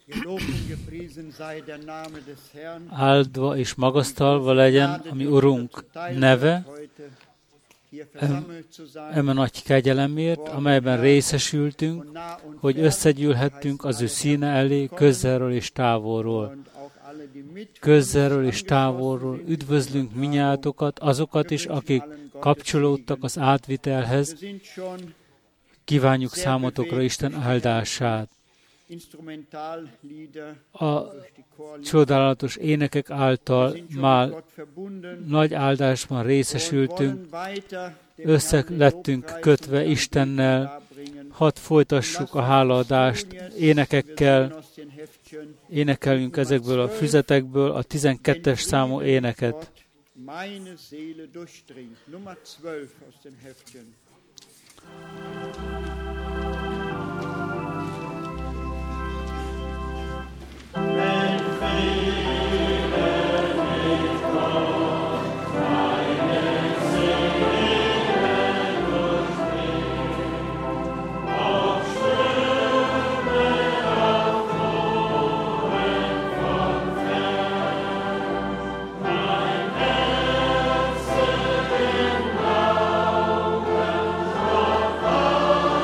Áldva és magasztalva legyen a mi Urunk neve, eme nagy kegyelemért, amelyben részesültünk, hogy összegyűlhettünk az ő színe elé közelről és távolról. Közelről és távolról üdvözlünk minnyátokat, azokat is, akik kapcsolódtak az átvitelhez. Kívánjuk számotokra Isten áldását. A csodálatos énekek által már nagy áldásban részesültünk, összelettünk kötve Istennel, hadd folytassuk a hálaadást énekekkel, énekeljünk ezekből a füzetekből a 12-es számú éneket. Oh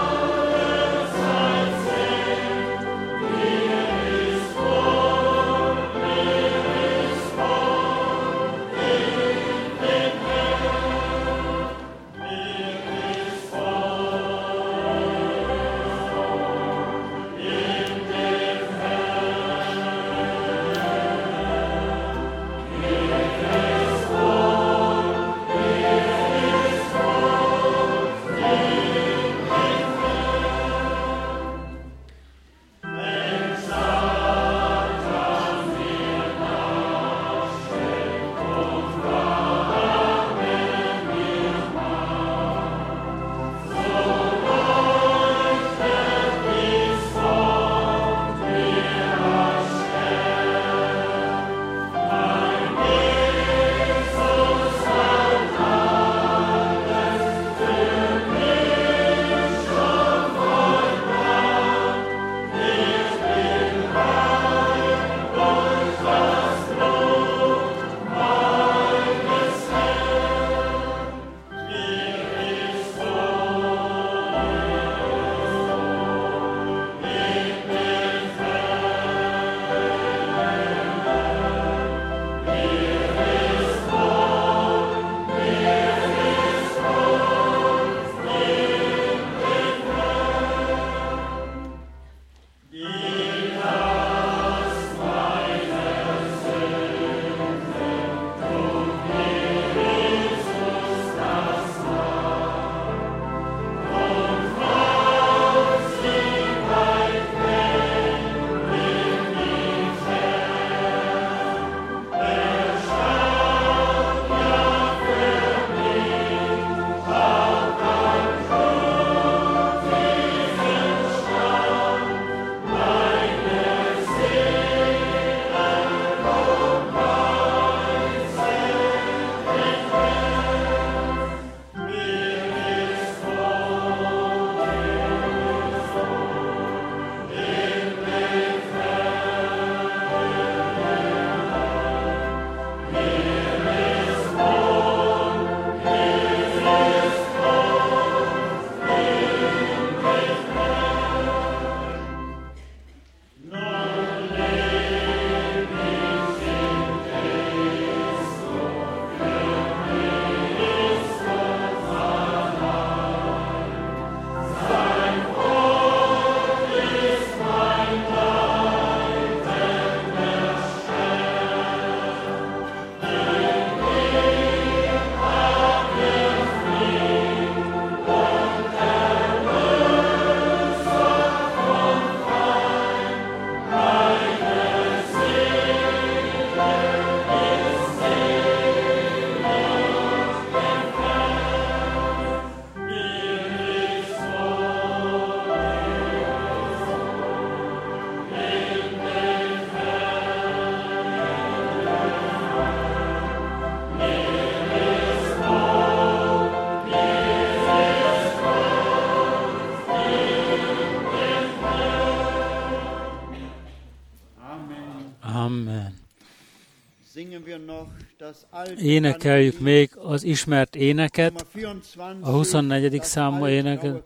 Énekeljük még az ismert éneket, a 24. számú éneket,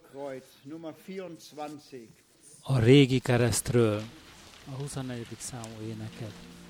a régi keresztről, a 24. számú éneket.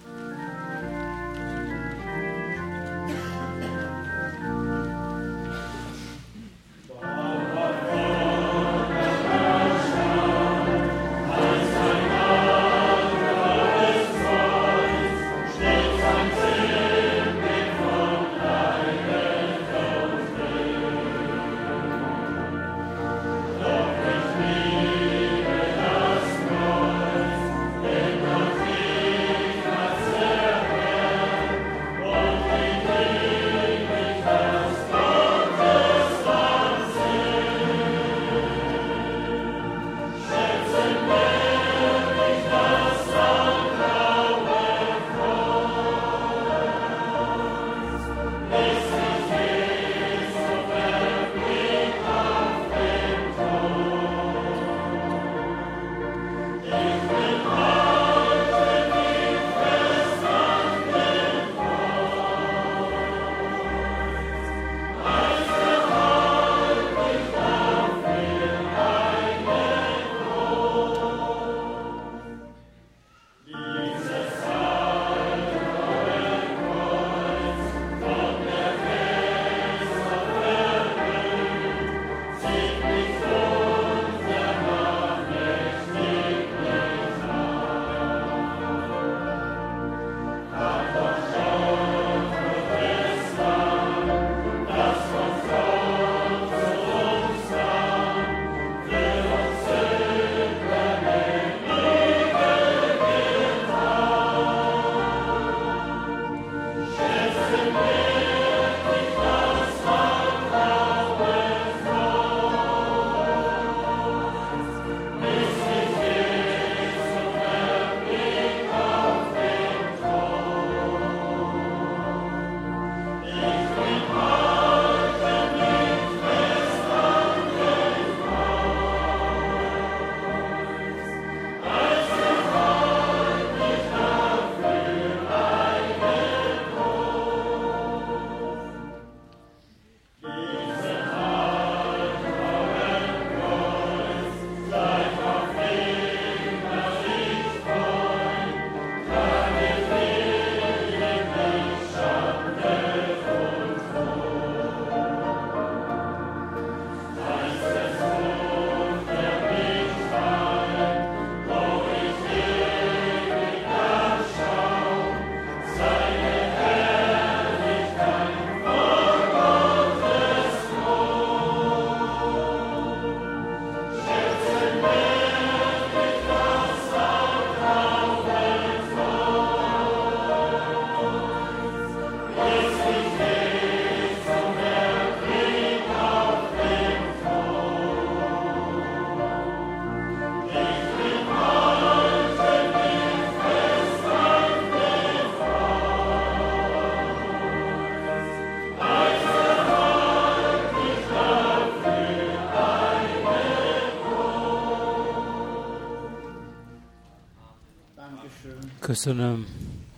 Köszönöm.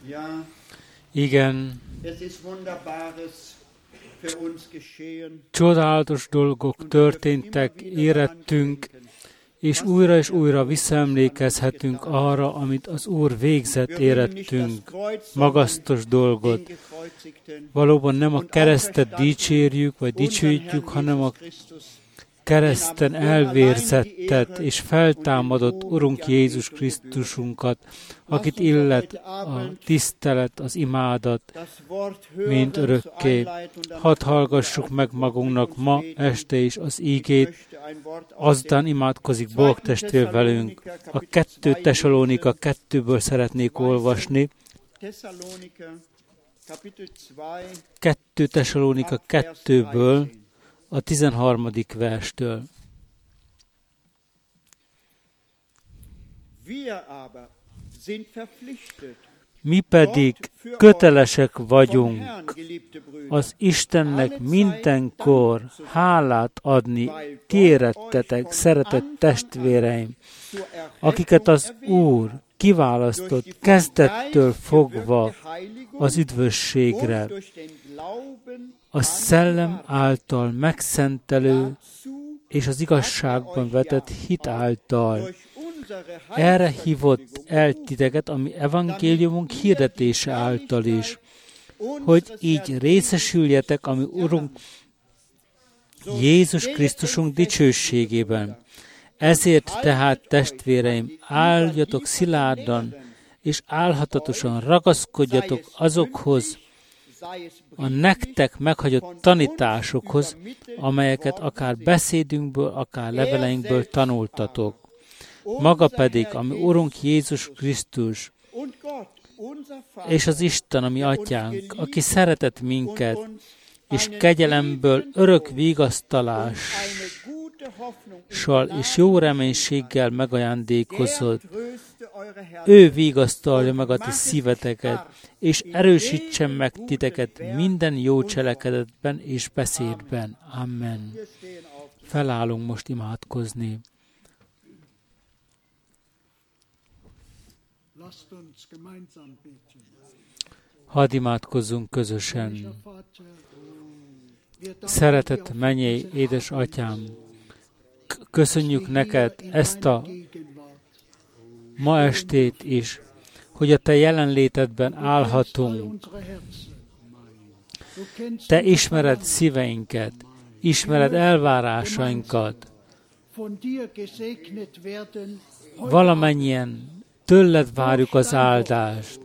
Igen, csodálatos dolgok történtek, érettünk, és újra visszaemlékezhetünk arra, amit az Úr végzett érettünk, magasztos dolgot. Valóban nem a keresztet dicsérjük, vagy dicsőítjük, hanem a kereszten elvérzettet és feltámadott Urunk Jézus Krisztusunkat, akit illet a tisztelet, az imádat, mint örökké. Hadd hallgassuk meg magunknak ma este is az ígét, azután imádkozik Bolg testvér velünk. A 2 Tesalónika 2-ből szeretnék olvasni. 2 Tesalónika 2-ből, a 13. verstől. Mi pedig kötelesek vagyunk az Istennek mindenkor hálát adni, ti érettetek, szeretett testvéreim, akiket az Úr kiválasztott kezdettől fogva az üdvösségre, a szellem által megszentelő és az igazságban vetett hit által. Erre hívott el titeket, ami evangéliumunk hirdetése által is, hogy így részesüljetek, ami Urunk Jézus Krisztusunk dicsőségében. Ezért tehát, testvéreim, álljatok szilárdan, és álhatatosan ragaszkodjatok azokhoz, a nektek meghagyott tanításokhoz, amelyeket akár beszédünkből, akár leveleinkből tanultatok. Maga pedig, ami Urunk Jézus Krisztus, és az Isten, ami Atyánk, aki szeretett minket, és kegyelemből örök vigasztalással és jó reménységgel megajándékozott. Ő vigasztalja meg a ti szíveteket, és erősítsen meg titeket minden jó cselekedetben és beszédben. Amen. Felállunk most imádkozni. Hadd imádkozzunk közösen. Szeretett mennyei édes Atyám, köszönjük neked ezt a ma estét is, hogy a te jelenlétedben állhatunk. Te ismered szíveinket, ismered elvárásainkat. Valamennyien tőled várjuk az áldást.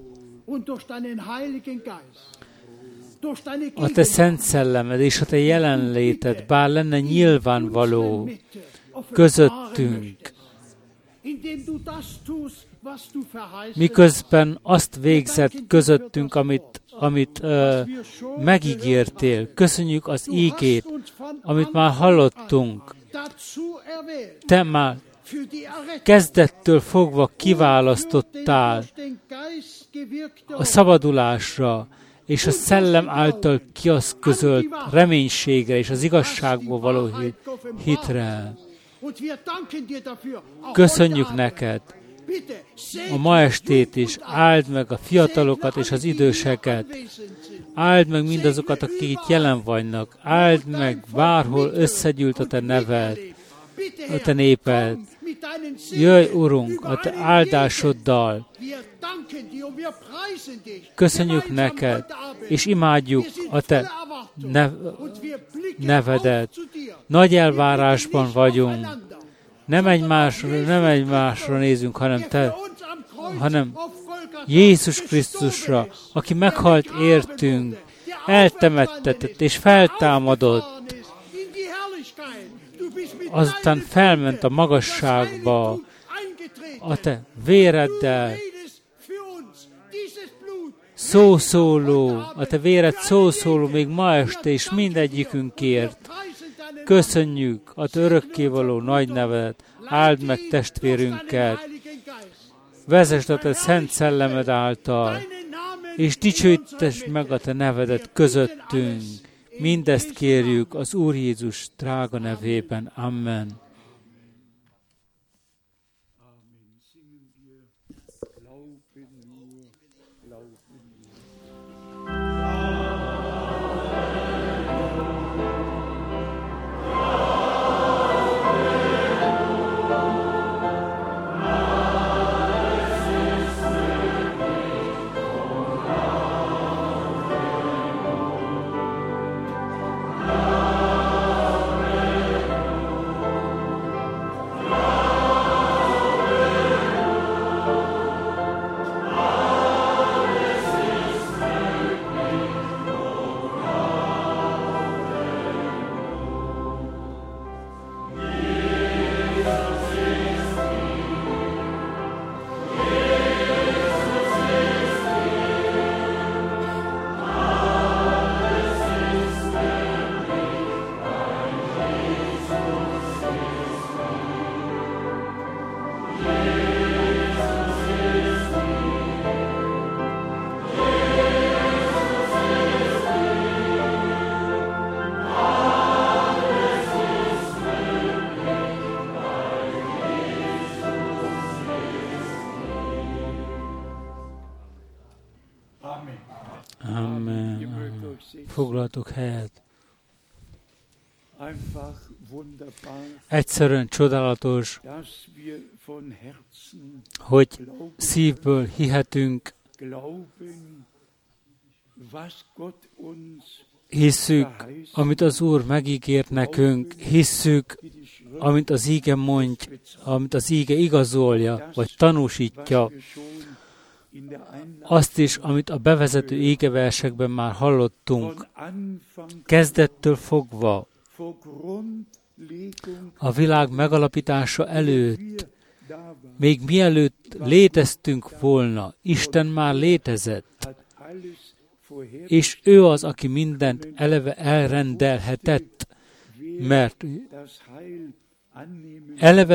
A te szent szellemed és a te jelenléted, bár lenne nyilvánvaló közöttünk, miközben azt végzett közöttünk, amit megígértél. Köszönjük az ígét, amit már hallottunk. Te már kezdettől fogva kiválasztottál a szabadulásra, és a szellem által kiaszközölt reménységre és az igazságból való hitre. Köszönjük neked a ma estét is, áld meg a fiatalokat és az időseket, áld meg mindazokat, akik itt jelen vannak, áld meg bárhol összegyűlt a te neved, a te néped. Jöjj, Urunk, a te áldásoddal. Köszönjük neked, és imádjuk a te nevedet. Nagy elvárásban vagyunk. Nem egymásra nézünk, hanem Jézus Krisztusra, aki meghalt értünk, eltemettetett és feltámadott. Azután felment a magasságba a te véreddel, a te véred szószóló még ma este is mindegyikünkért. Köszönjük a te örökkévaló nagy nevedet, áld meg testvérünket, vezesd a te szent szellemed által, és dicsőítesd meg a te nevedet közöttünk. Mindezt kérjük az Úr Jézus drága nevében. Amen. Amen. Foglaltok helyet. Egyszerűen csodálatos, hogy szívből hihetünk, hisszük, amit az Úr megígért nekünk, hisszük, amit az íge mondja, amit az íge igazolja, vagy tanúsítja, azt is, amit a bevezető égeversekben már hallottunk, kezdettől fogva, a világ megalapítása előtt, még mielőtt léteztünk volna, Isten már létezett, és ő az, aki mindent eleve elrendelhetett, mert eleve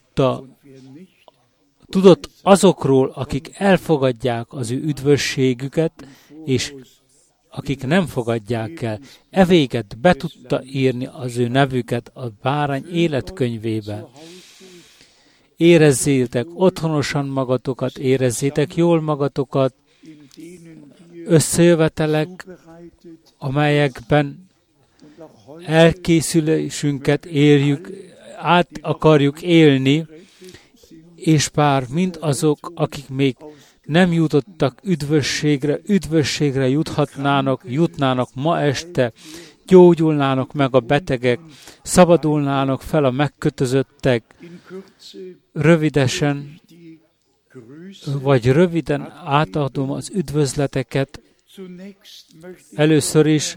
tudott azokról, akik elfogadják az ő üdvösségüket, és akik nem fogadják el, evéget be tudta írni az ő nevüket a bárány életkönyvébe. Érezzétek otthonosan magatokat, érezzétek jól magatokat, összejövetelek, amelyekben elkészülésünket érjük, át akarjuk élni, és bár mind azok, akik még nem jutottak üdvösségre jutnának ma este, gyógyulnának meg a betegek, szabadulnának fel a megkötözöttek, röviden átadom az üdvözleteket. Először is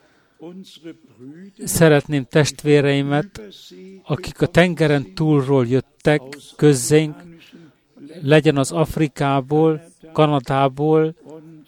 szeretném testvéreimet, akik a tengeren túlról jöttek közénk, legyen az Afrikából, Kanadából,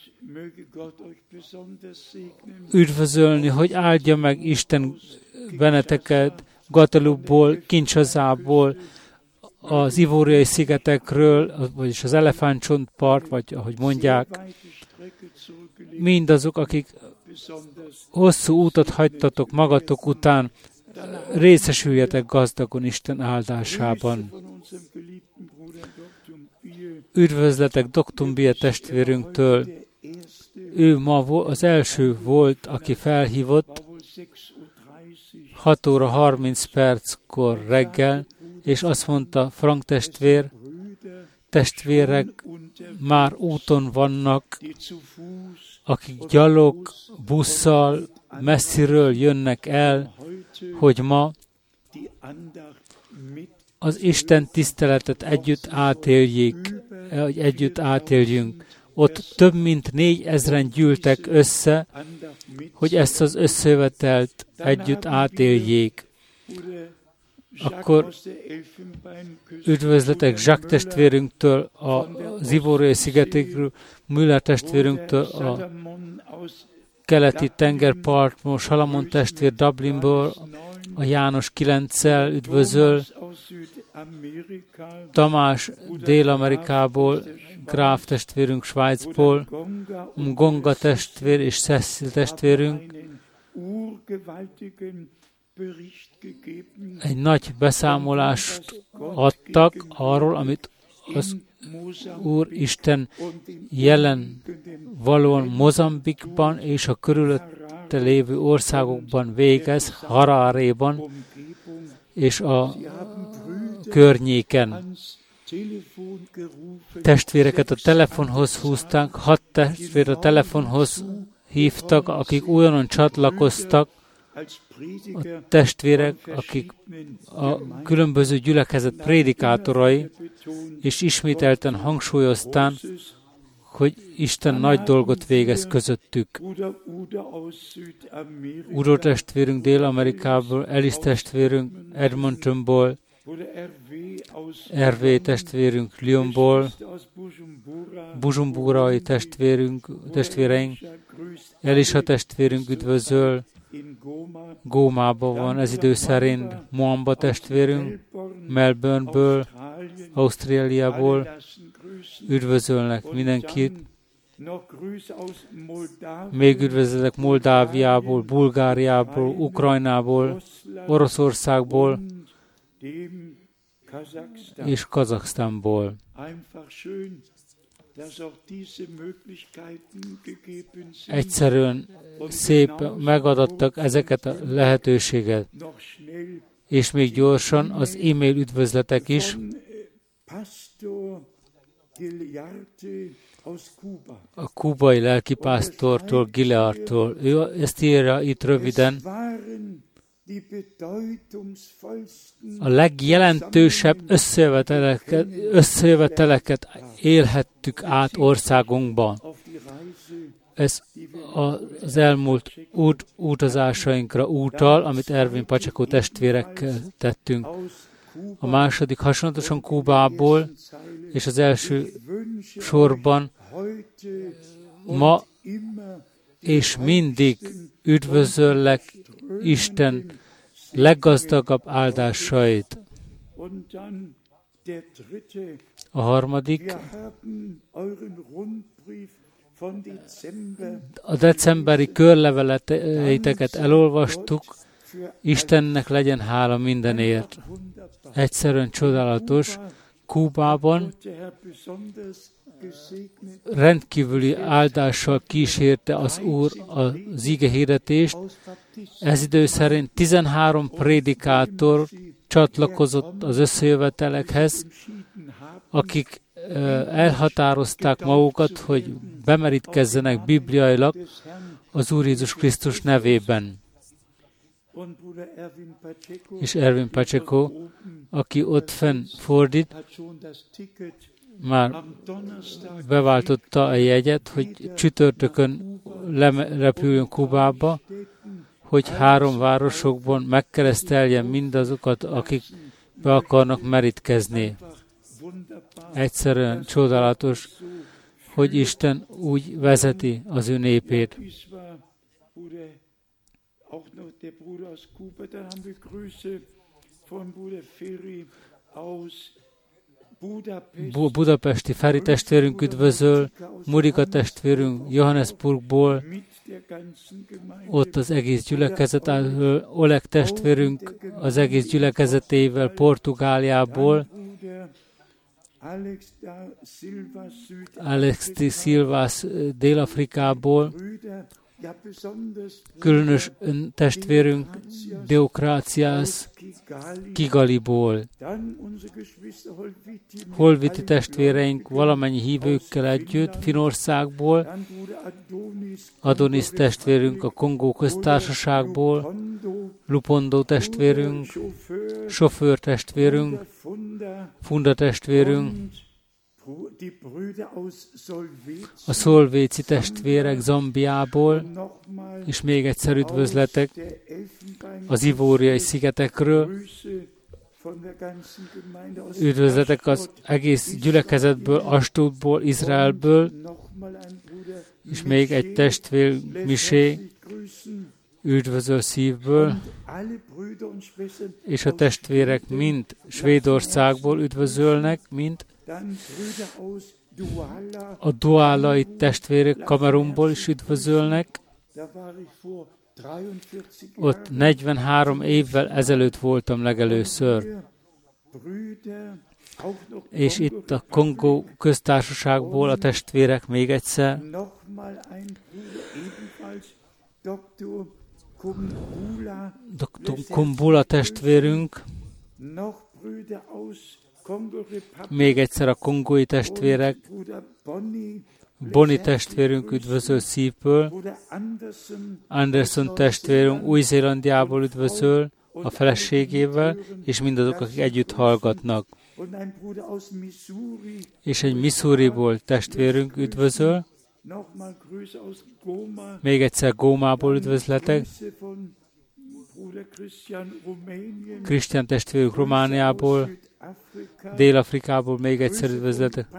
üdvözölni, hogy áldja meg Isten benneteket Guadeloupe-ból, Kinshasából, az Ivóriai szigetekről, vagyis az Elefántcsontpart, vagy ahogy mondják, mindazok, akik hosszú útot hagytatok magatok után, részesüljetek gazdagon Isten áldásában. Üdvözletek Doktumbie testvérünktől. Ő ma az első volt, aki felhívott 6 óra 30 perckor reggel, és azt mondta, Frank testvérek már úton vannak, akik gyalog, busszal, messziről jönnek el, hogy ma az Isten tiszteletet együtt átéljünk. Ott több mint 4000-en gyűltek össze, hogy ezt az összejövetelt együtt átéljék. Akkor üdvözletek Jacques testvérünktől, az Ivóriai szigetekről, Müller testvérünktől, a keleti tengerpartból, Salamon testvér Dublinból, a János 9-szel üdvözöl, Tamás Dél-Amerikából, Gráf testvérünk Svájcból, Gonga testvér és Cecil testvérünk egy nagy beszámolást adtak arról, amit az Úr Isten jelen valóan Mozambikban és a körülötte lévő országokban végez, Hararéban és a környéken. Testvéreket a telefonhoz húzták, 6 testvér a telefonhoz hívtak, akik újonnan csatlakoztak, a testvérek, akik a különböző gyülekezet prédikátorai, és ismételten hangsúlyoztán, hogy Isten nagy dolgot végez közöttük. Udo testvérünk Dél-Amerikából, Elis testvérünk Edmontonból, RV testvérünk Lyonból, Bujumburai testvéreink, Elisa testvérünk üdvözöl, Gómában van ez idő szerint, Moamba testvérünk, Melbourneből, Ausztráliából üdvözölnek mindenkit. Még üdvözletek Moldáviából, Bulgáriából, Ukrajnából, Oroszországból és Kazaksztánból. egyszerűen szép megadattak ezeket a lehetőséget. És még gyorsan az e-mail üdvözletek is. A kubai lelkipásztortól, Gileadtól. Ő ezt írja itt röviden. A legjelentősebb összejöveteleket élhettük át országunkban. Ez az elmúlt utazásainkra utal, amit Ervin Pacheco testvérekkel tettünk. A második hasonlatosan Kubából, és az első sorban ma és mindig üdvözöllek Isten leggazdagabb áldásait. A harmadik, a decemberi körleveleteket elolvastuk, Istennek legyen hála mindenért. Egyszerűen csodálatos. Kubában rendkívüli áldással kísérte az Úr az igehirdetést. Ez idő szerint 13 prédikátor csatlakozott az összejövetelekhez, akik elhatározták magukat, hogy bemerítkezzenek bibliailag az Úr Jézus Krisztus nevében. És Ervin Pacheco, aki ott fenn fordít, már beváltotta a jegyet, hogy csütörtökön repüljön Kubába, hogy 3 városokban megkereszteljen mindazokat, akik be akarnak merítkezni. Egyszerűen csodálatos, hogy Isten úgy vezeti az ő népét. Budapesti Feri testvérünk üdvözöl, Murika testvérünk Johannesburgból, ott az egész gyülekezet, Oleg testvérünk az egész gyülekezetével Portugáliából, Alex de Silvas Dél-Afrikából, különös testvérünk Deokráciász Kigaliból. Holviti testvéreink valamennyi hívőkkel együtt Finnországból, Adonis testvérünk a Kongó köztársaságból, Lupondo testvérünk, sofőr testvérünk, Funda testvérünk, a szolvéci testvérek Zambiából, és még egyszer üdvözletek az Ivóriai szigetekről, üdvözletek az egész gyülekezetből, Astutból, Izraelből, és még egy testvér Misé üdvözöl szívből, és a testvérek mind Svédországból üdvözölnek, mind a duálai testvérek Kamerunból is üdvözölnek. Ott 43 évvel ezelőtt voltam legelőször. És itt a Kongó köztársaságból a testvérek még egyszer. Dr. Kumbula testvérünk, még egyszer a kongói testvérek, Boni testvérünk üdvözöl szívből, Anderson testvérünk Új-Zélandiából üdvözöl a feleségével, és mindazok, akik együtt hallgatnak. És egy Missouriból testvérünk üdvözöl, még egyszer Gómából üdvözletek, Krisztián testvérünk Romániából, Dél-Afrikából még egyszer üdvözletek,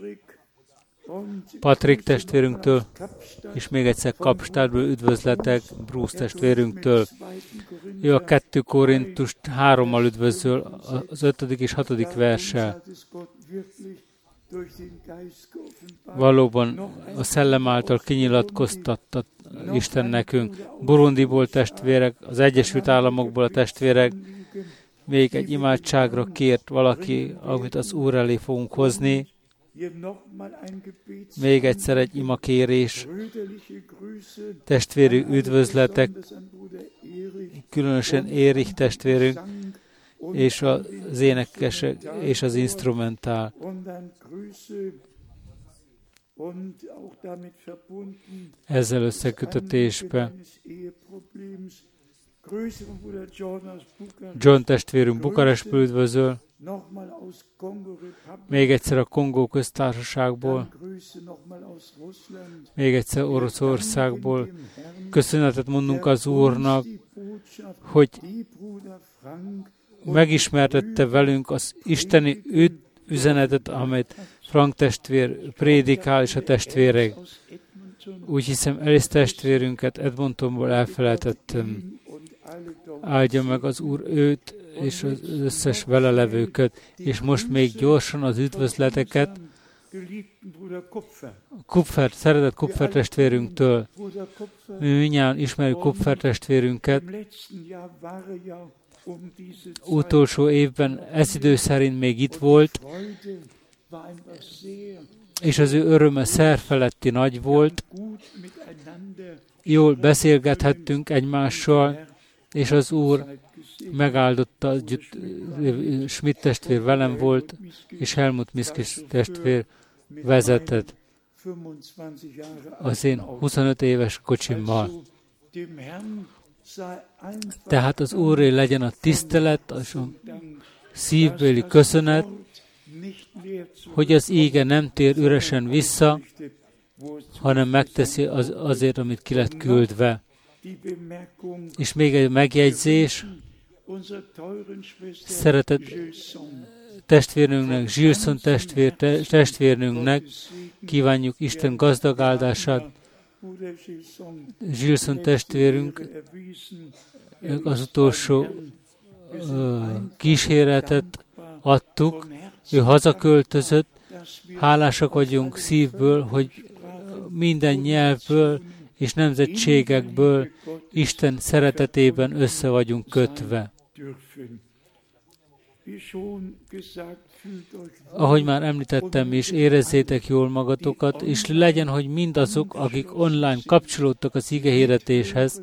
Patrik testvérünktől, és még egyszer Kapstadtból üdvözletek Bruce testvérünktől. Ő a 2 Korintust 3-mal üdvözöl, az 5. és 6. verssel. Valóban a szellem által kinyilatkoztatta Isten nekünk. Burundiból testvérek, az Egyesült Államokból a testvérek, még egy imádságra kért valaki, amit az Úr elé fogunk hozni. Még egyszer egy imakérés, testvérű üdvözletek, különösen Érich testvérünk, és az énekesek, és az instrumentál. Ezzel összekötetésbe John testvérünk Bukarestből üdvözöl, még egyszer a Kongó köztársaságból, még egyszer Oroszországból. Köszönetet mondunk az Úrnak, hogy megismertette velünk az isteni üzenetet, amit Frank testvér prédikál, és a testvérek. Úgy hiszem, Alice testvérünket Edmontonból elfelejtettem. Áldja meg az Úr őt, és az összes vele levőket. És most még gyorsan az üdvözleteket szeretett Kupfer testvérünktől. Mi mindjárt ismerjük Kupfer testvérünket. Utolsó évben ez idő szerint még itt volt, és az ő öröme szerfeletti nagy volt. Jól beszélgethettünk egymással, és az Úr megáldotta, Schmidt testvér velem volt, és Helmut Miskis testvér vezetett az én 25 éves kocsimmal. Tehát az Úré legyen a tisztelet, a szívbéli köszönet, hogy az íge nem tér üresen vissza, hanem megteszi azért, amit ki lett küldve. És még egy megjegyzés, szeretett testvérnőnknek, Gilson testvérnőnknek kívánjuk Isten gazdag áldását. Gilson testvérünk az utolsó kíséretet adtuk, ő hazaköltözött, hálásak vagyunk szívből, hogy minden nyelvből és nemzetségekből Isten szeretetében össze vagyunk kötve. Ahogy már említettem is, érezzétek jól magatokat, és legyen, hogy mindazok, akik online kapcsolódtak az igehirdetéshez,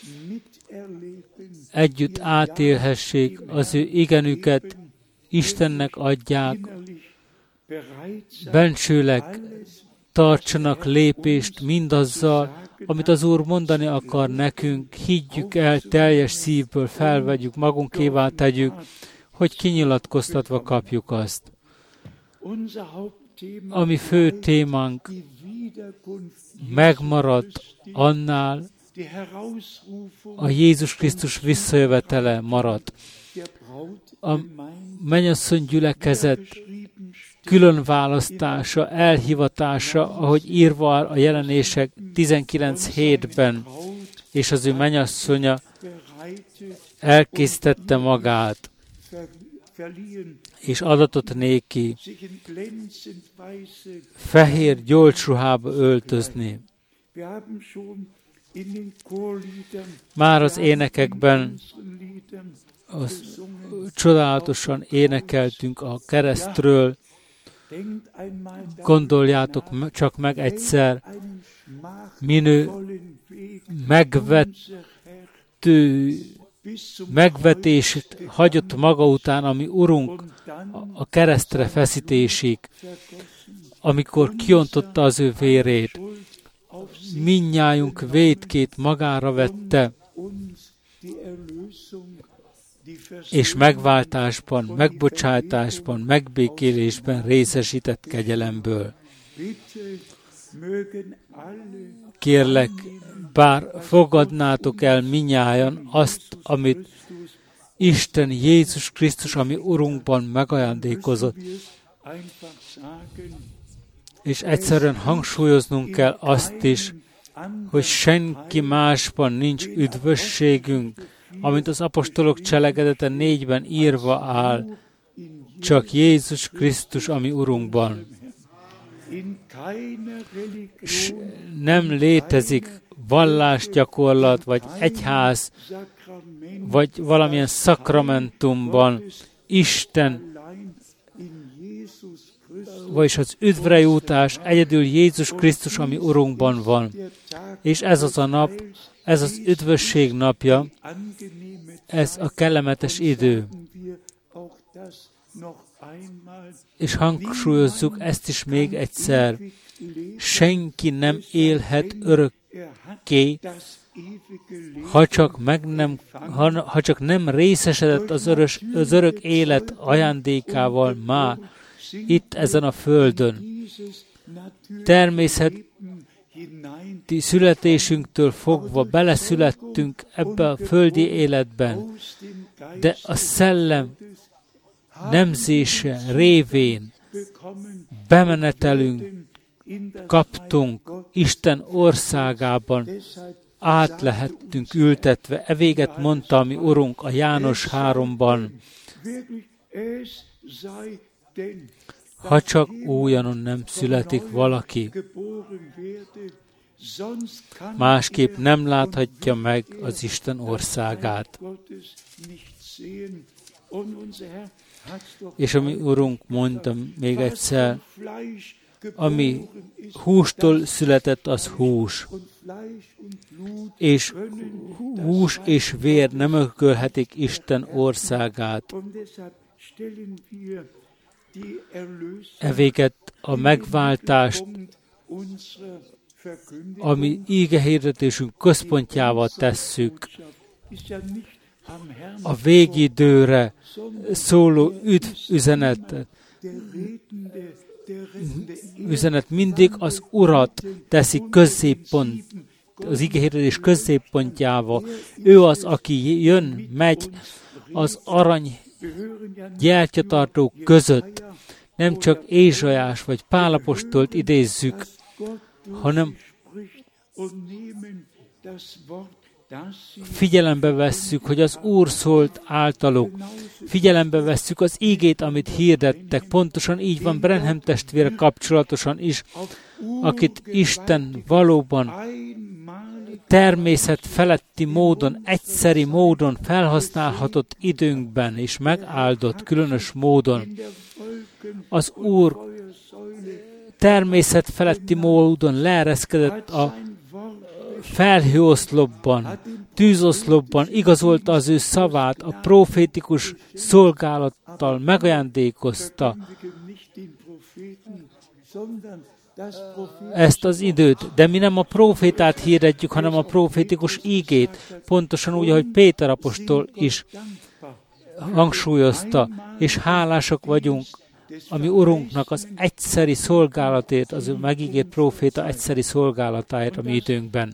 együtt átélhessék az ő igenüket, Istennek adják, bensőleg tartsanak lépést mindazzal, amit az Úr mondani akar nekünk, higgyük el, teljes szívből felvegyük, magunkévá tegyük, hogy kinyilatkoztatva kapjuk azt. Ami fő témánk megmaradt annál, a Jézus Krisztus visszajövetele maradt. A mennyasszony gyülekezet különválasztása, elhivatása, ahogy írva a jelenések 19:7-ben, és az ő mennyasszonya elkészítette magát, és adatot néki fehér gyolcsruhába öltözni. Már az énekekben csodálatosan énekeltünk a keresztről. Gondoljátok csak meg egyszer, minő megvetést hagyott maga után, ami Urunk a keresztre feszítésig, amikor kiontotta az ő vérét, mindnyájunk vétkét magára vette, és megváltásban, megbocsátásban, megbékélésben részesített kegyelemből. Kérlek, bár fogadnátok el mindnyájan azt, amit Isten Jézus Krisztus, ami Urunkban megajándékozott, és egyszerűen hangsúlyoznunk kell azt is, hogy senki másban nincs üdvösségünk, amint az apostolok cselekedete 4-ben írva áll, csak Jézus Krisztus, ami Urunkban. S nem létezik vallásgyakorlat, vagy egyház, vagy valamilyen szakramentumban Isten vagyis az üdvre jutás egyedül Jézus Krisztus, ami Urunkban van. És ez az a nap, ez az üdvösség napja, ez a kellemetes idő. És hangsúlyozzuk ezt is még egyszer. Senki nem élhet örökké, ha csak nem részesedett az örök élet ajándékával már itt ezen a földön. Természeti születésünktől fogva beleszülettünk ebbe a földi életben, de a szellem nemzése révén bemenetelünk, kaptunk Isten országában, át lehettünk ültetve. E véget mondta a mi Urunk a János 3-ban. Ha csak újonnan nem születik valaki, másképp nem láthatja meg az Isten országát. És a mi Urunk mondta még egyszer, ami hústól született, az hús. És hús és vér nem örökölhetik Isten országát. Evéget a megváltást, ami ígehirdetésünk központjával tesszük, a végidőre szóló üzenet mindig az Urat teszi középpont, az igehirdetés középpontjával. Ő az, aki jön, megy az arany gyertyatartók között. Nem csak Ézsaiás vagy Pál apostolt idézzük, hanem figyelembe vesszük, hogy az Úr szólt általuk. Figyelembe vesszük az ígét, amit hirdettek. Pontosan így van Branham testvére kapcsolatosan is, akit Isten valóban természet feletti módon, egyszeri módon felhasználhatott időnkben, és megáldott különös módon. Az Úr természet feletti módon leereszkedett a felhőoszlopban, tűzoszlopban, igazolta az ő szavát, a profétikus szolgálattal megajándékozta ezt az időt. De mi nem a profétát hirdetjük, hanem a profétikus ígét, pontosan úgy, ahogy Péter apostol is hangsúlyozta, és hálásak vagyunk a mi Urunknak az egyszeri szolgálatért, az ő megígért próféta egyszeri szolgálatáért a mi időnkben.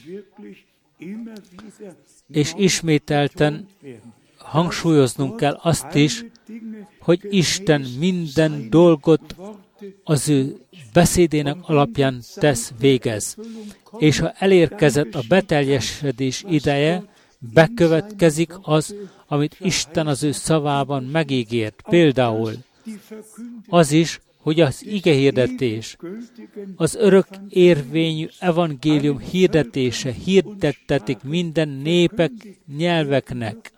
És ismételten hangsúlyoznunk kell azt is, hogy Isten minden dolgot az ő beszédének alapján végez. És ha elérkezett a beteljesedés ideje, bekövetkezik az, amit Isten az ő szavában megígért. Például az is, hogy az igehirdetés, az örök érvényű evangélium hirdetése hirdettetik minden népek, nyelveknek.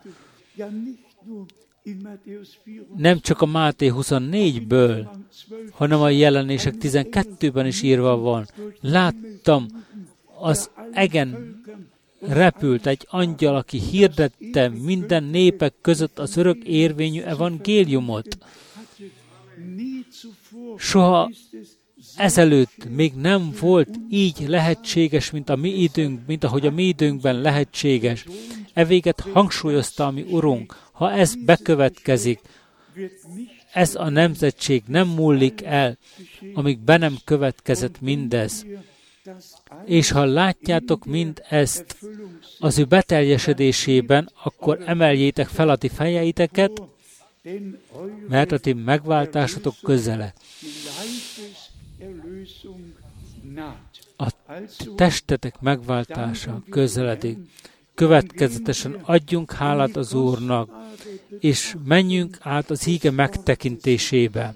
Nem csak a Máté 24-ből, hanem a Jelenések 12-ben is írva van. Láttam, az egen repült egy angyal, aki hirdette minden népek között az örök érvényű evangéliumot. Soha ezelőtt még nem volt így lehetséges, mint ahogy a mi időnkben lehetséges. Evéget hangsúlyozta a mi Urunk, ha ez bekövetkezik, ez a nemzetség nem múlik el, amíg be nem következett mindez. És ha látjátok mind ezt az ő beteljesedésében, akkor emeljétek fel a ti fejeiteket, mert a ti megváltásotok közele. A testetek megváltása közeledik. Következetesen adjunk hálát az Úrnak, és menjünk át az íge megtekintésébe.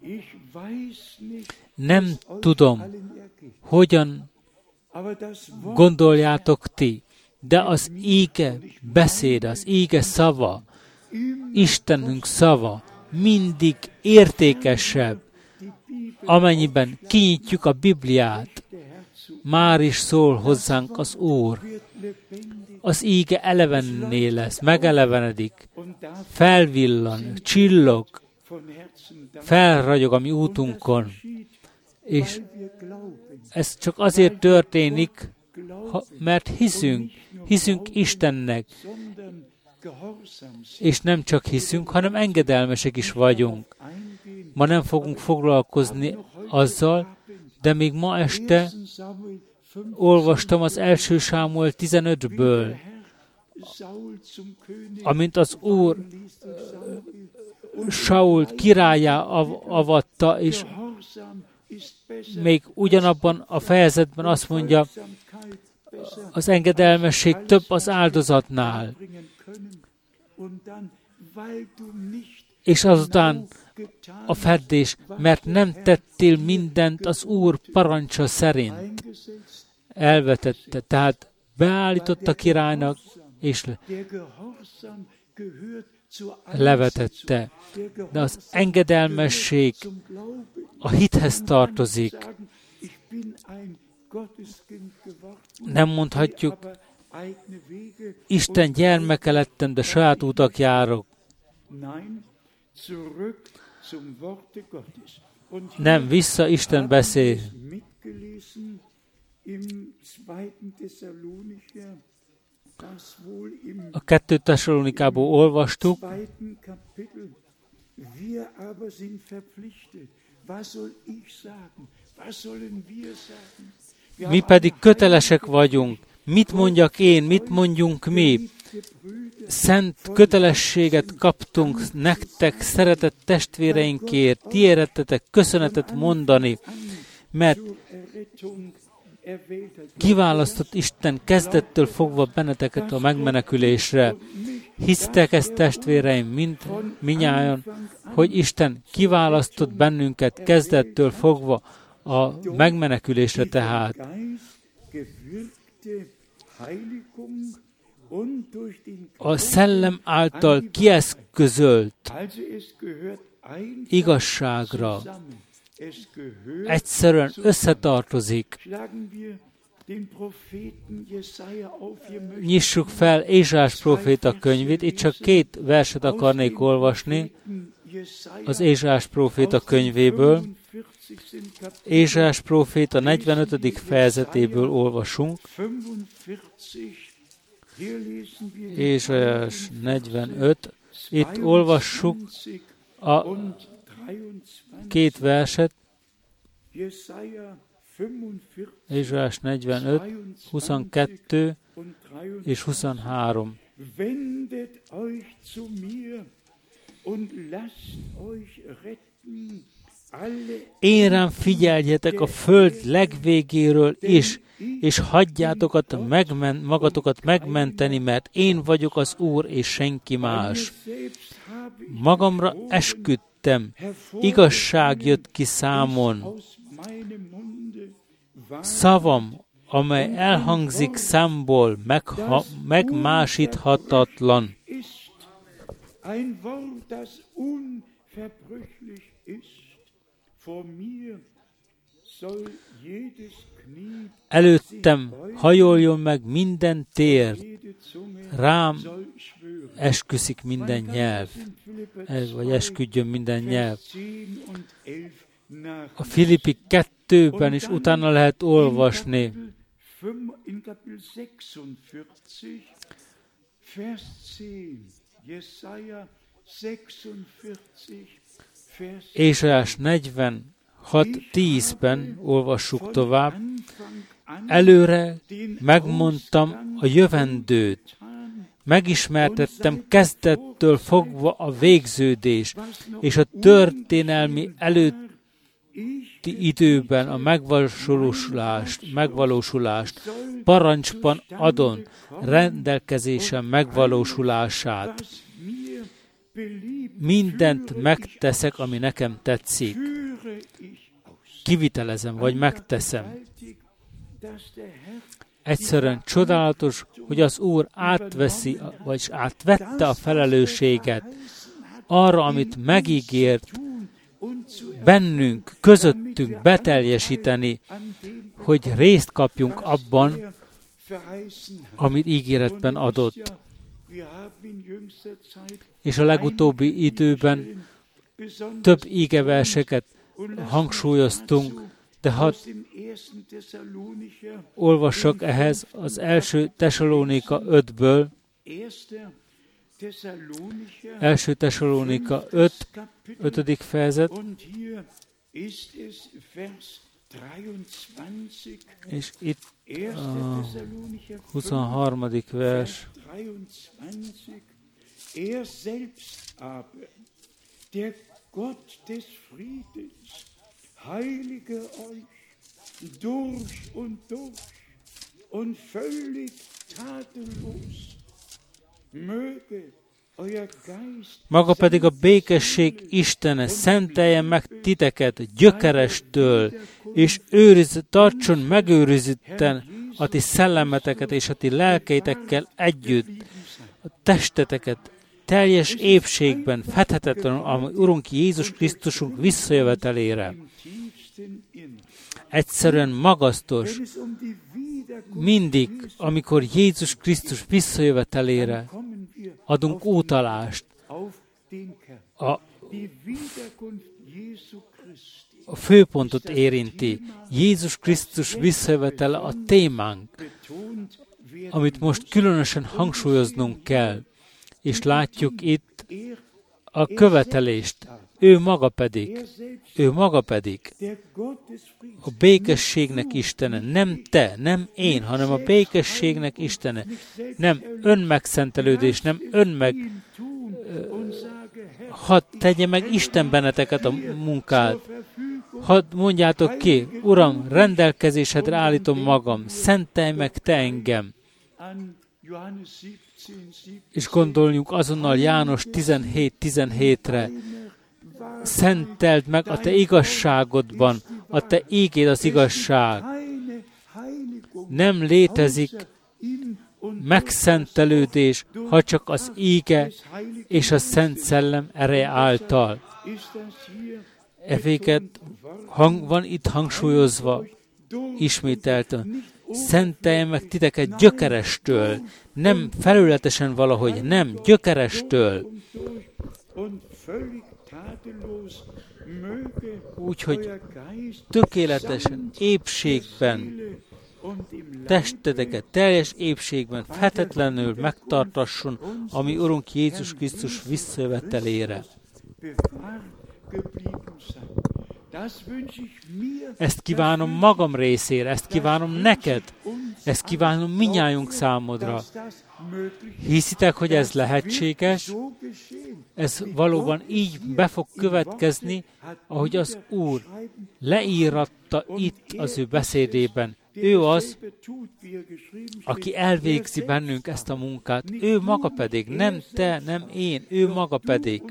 Nem tudom, hogyan gondoljátok ti, de az íge beszéd, az íge szava, Istenünk szava mindig értékesebb, amennyiben kinyitjuk a Bibliát, már is szól hozzánk az Úr. Az íge elevenné lesz, megelevenedik, felvillan, csillog, felragyog a mi útunkon, és ez csak azért történik, mert hiszünk Istennek, és nem csak hiszünk, hanem engedelmesek is vagyunk. Ma nem fogunk foglalkozni azzal, de még ma este olvastam az 1. Sámuel 15-ből, amint az Úr Sault királlyá avatta, és még ugyanabban a fejezetben azt mondja, az engedelmesség több az áldozatnál. És azután a feddés, mert nem tettél mindent az Úr parancsa szerint. Elvetette, tehát beállította királynak, és levetette. De az engedelmesség a hithez tartozik. Nem mondhatjuk, Isten gyermeke lettem, de saját utak járok. Nem, vissza Isten beszél. A 2. Tesszalonikából olvastuk, mi pedig kötelesek vagyunk. Mit mondjak én, mit mondjunk mi? Szent kötelességet kaptunk nektek, szeretett testvéreinkért, ti érettetek köszönetet mondani, mert kiválasztott Isten kezdettől fogva benneteket a megmenekülésre. Hisztek ezt, testvéreim, mindnyájan, hogy Isten kiválasztott bennünket kezdettől fogva a megmenekülésre tehát. A szellem által kieszközölt igazságra egyszerűen összetartozik. Nyissuk fel Ézsaiás próféta könyvét, itt csak 2 verset akarnék olvasni az Ézsaiás próféta könyvéből. Ézsaiás próféta 45. fejezetéből olvasunk. Ézsaiás 45. Itt olvassuk a 2 verset. Ézsaiás 45, 22 és 23. Wendet euch zu mir und lasst euch retten. Én rám figyeljetek a föld legvégéről is, és hagyjátok magatokat megmenteni, mert én vagyok az Úr, és senki más. Magamra esküdtem, igazság jött ki számon. Szavam, amely elhangzik számból, megmásíthatatlan. Előttem hajoljon meg minden tér, rám esküszik minden nyelv, vagy esküdjön minden nyelv. A Filippi 2-ben is utána lehet olvasni. Ézsaiás 46:10-ben olvassuk tovább. Előre megmondtam a jövendőt, megismertettem kezdettől fogva a végződés, és a történelmi előtti időben a megvalósulást, parancsban adon, rendelkezésem megvalósulását. Mindent megteszek, ami nekem tetszik. Kivitelezem, vagy megteszem. Egyszerűen csodálatos, hogy az Úr átveszi, vagyis átvette a felelősséget arra, amit megígért, bennünk, közöttünk beteljesíteni, hogy részt kapjunk abban, amit ígéretben adott. És a legutóbbi időben több ígeverseket hangsúlyoztunk, de hadd olvassak ehhez az első Tesalónika 5-ből, első Tesalónika 5. fejezet, és itt a 23. vers. Der Gott des Friedens heilige euch durch und völlig tadellos. Möge euer Geist maga pedig a békesség Istene szentelje meg titeket gyökerestől, és tartson megőrizitten a ti szellemeteket és a ti lelkeitekkel együtt, a testeteket teljes épségben, fethetetlenül a Urunk Jézus Krisztusunk visszajövetelére. Egyszerűen magasztos, mindig, amikor Jézus Krisztus visszajövetelére adunk utalást, a főpontot érinti. Jézus Krisztus visszajövetele a témánk, amit most különösen hangsúlyoznunk kell. És látjuk itt a követelést. Ő maga pedig a békességnek Istene, nem te, nem én, hanem a békességnek Istene, nem önmegszentelődés, nem hadd tegye meg Isten benneteket a munkát. Hadd mondjátok ki, Uram, rendelkezésedre állítom magam, szentelj meg te engem. És gondoljunk azonnal János 17:17-re. Szenteld meg a te igazságodban, a te ígéd az igazság. Nem létezik megszentelődés, ha csak az íge és a Szent Szellem ereje által. Evéket van itt hangsúlyozva, ismételten. Szentelje meg titeket gyökerestől, nem felületesen valahogy, nem, gyökerestől. Úgyhogy tökéletesen, épségben, testeteket teljes épségben, fetetlenül megtartasson, ami Urunk Jézus Krisztus visszajövetelére. Ezt kívánom magam részére, ezt kívánom neked, ezt kívánom minnyájunk számodra. Hiszitek, hogy ez lehetséges? Ez valóban így be fog következni, ahogy az Úr leíratta itt az ő beszédében. Ő az, aki elvégzi bennünk ezt a munkát. Ő maga pedig, nem te, nem én, ő maga pedig.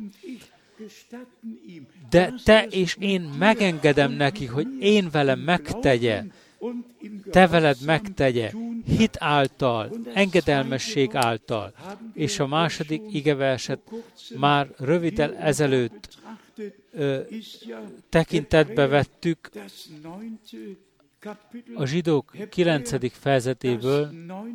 De te és én megengedem neki, hogy én velem megtegye, te veled megtegye, hit által, engedelmesség által. És a második igeverset már röviddel ezelőtt tekintetbe vettük a Zsidók 9. fejezetéből,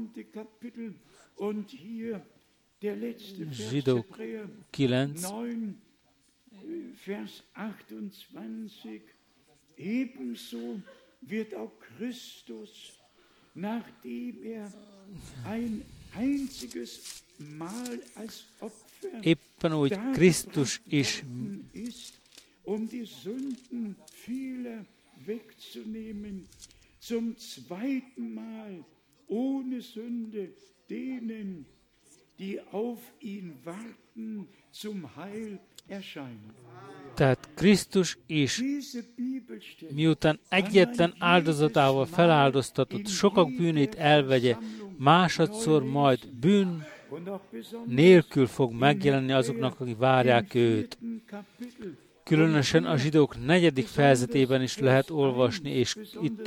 Zsidók 9, Vers 28, ebenso wird auch Christus, nachdem ein einziges Mal als Opfer éppen úgy Krisztus is die Sünden vieler wegzunehmen, zum zweiten Mal ohne Sünde denen, die auf ihn warten, zum Heil. Tehát Krisztus is, miután egyetlen áldozatával feláldoztatott, sokak bűnét elvegye, másodszor majd bűn nélkül fog megjelenni azoknak, akik várják őt. Különösen a Zsidók 4. fejezetében is lehet olvasni, és itt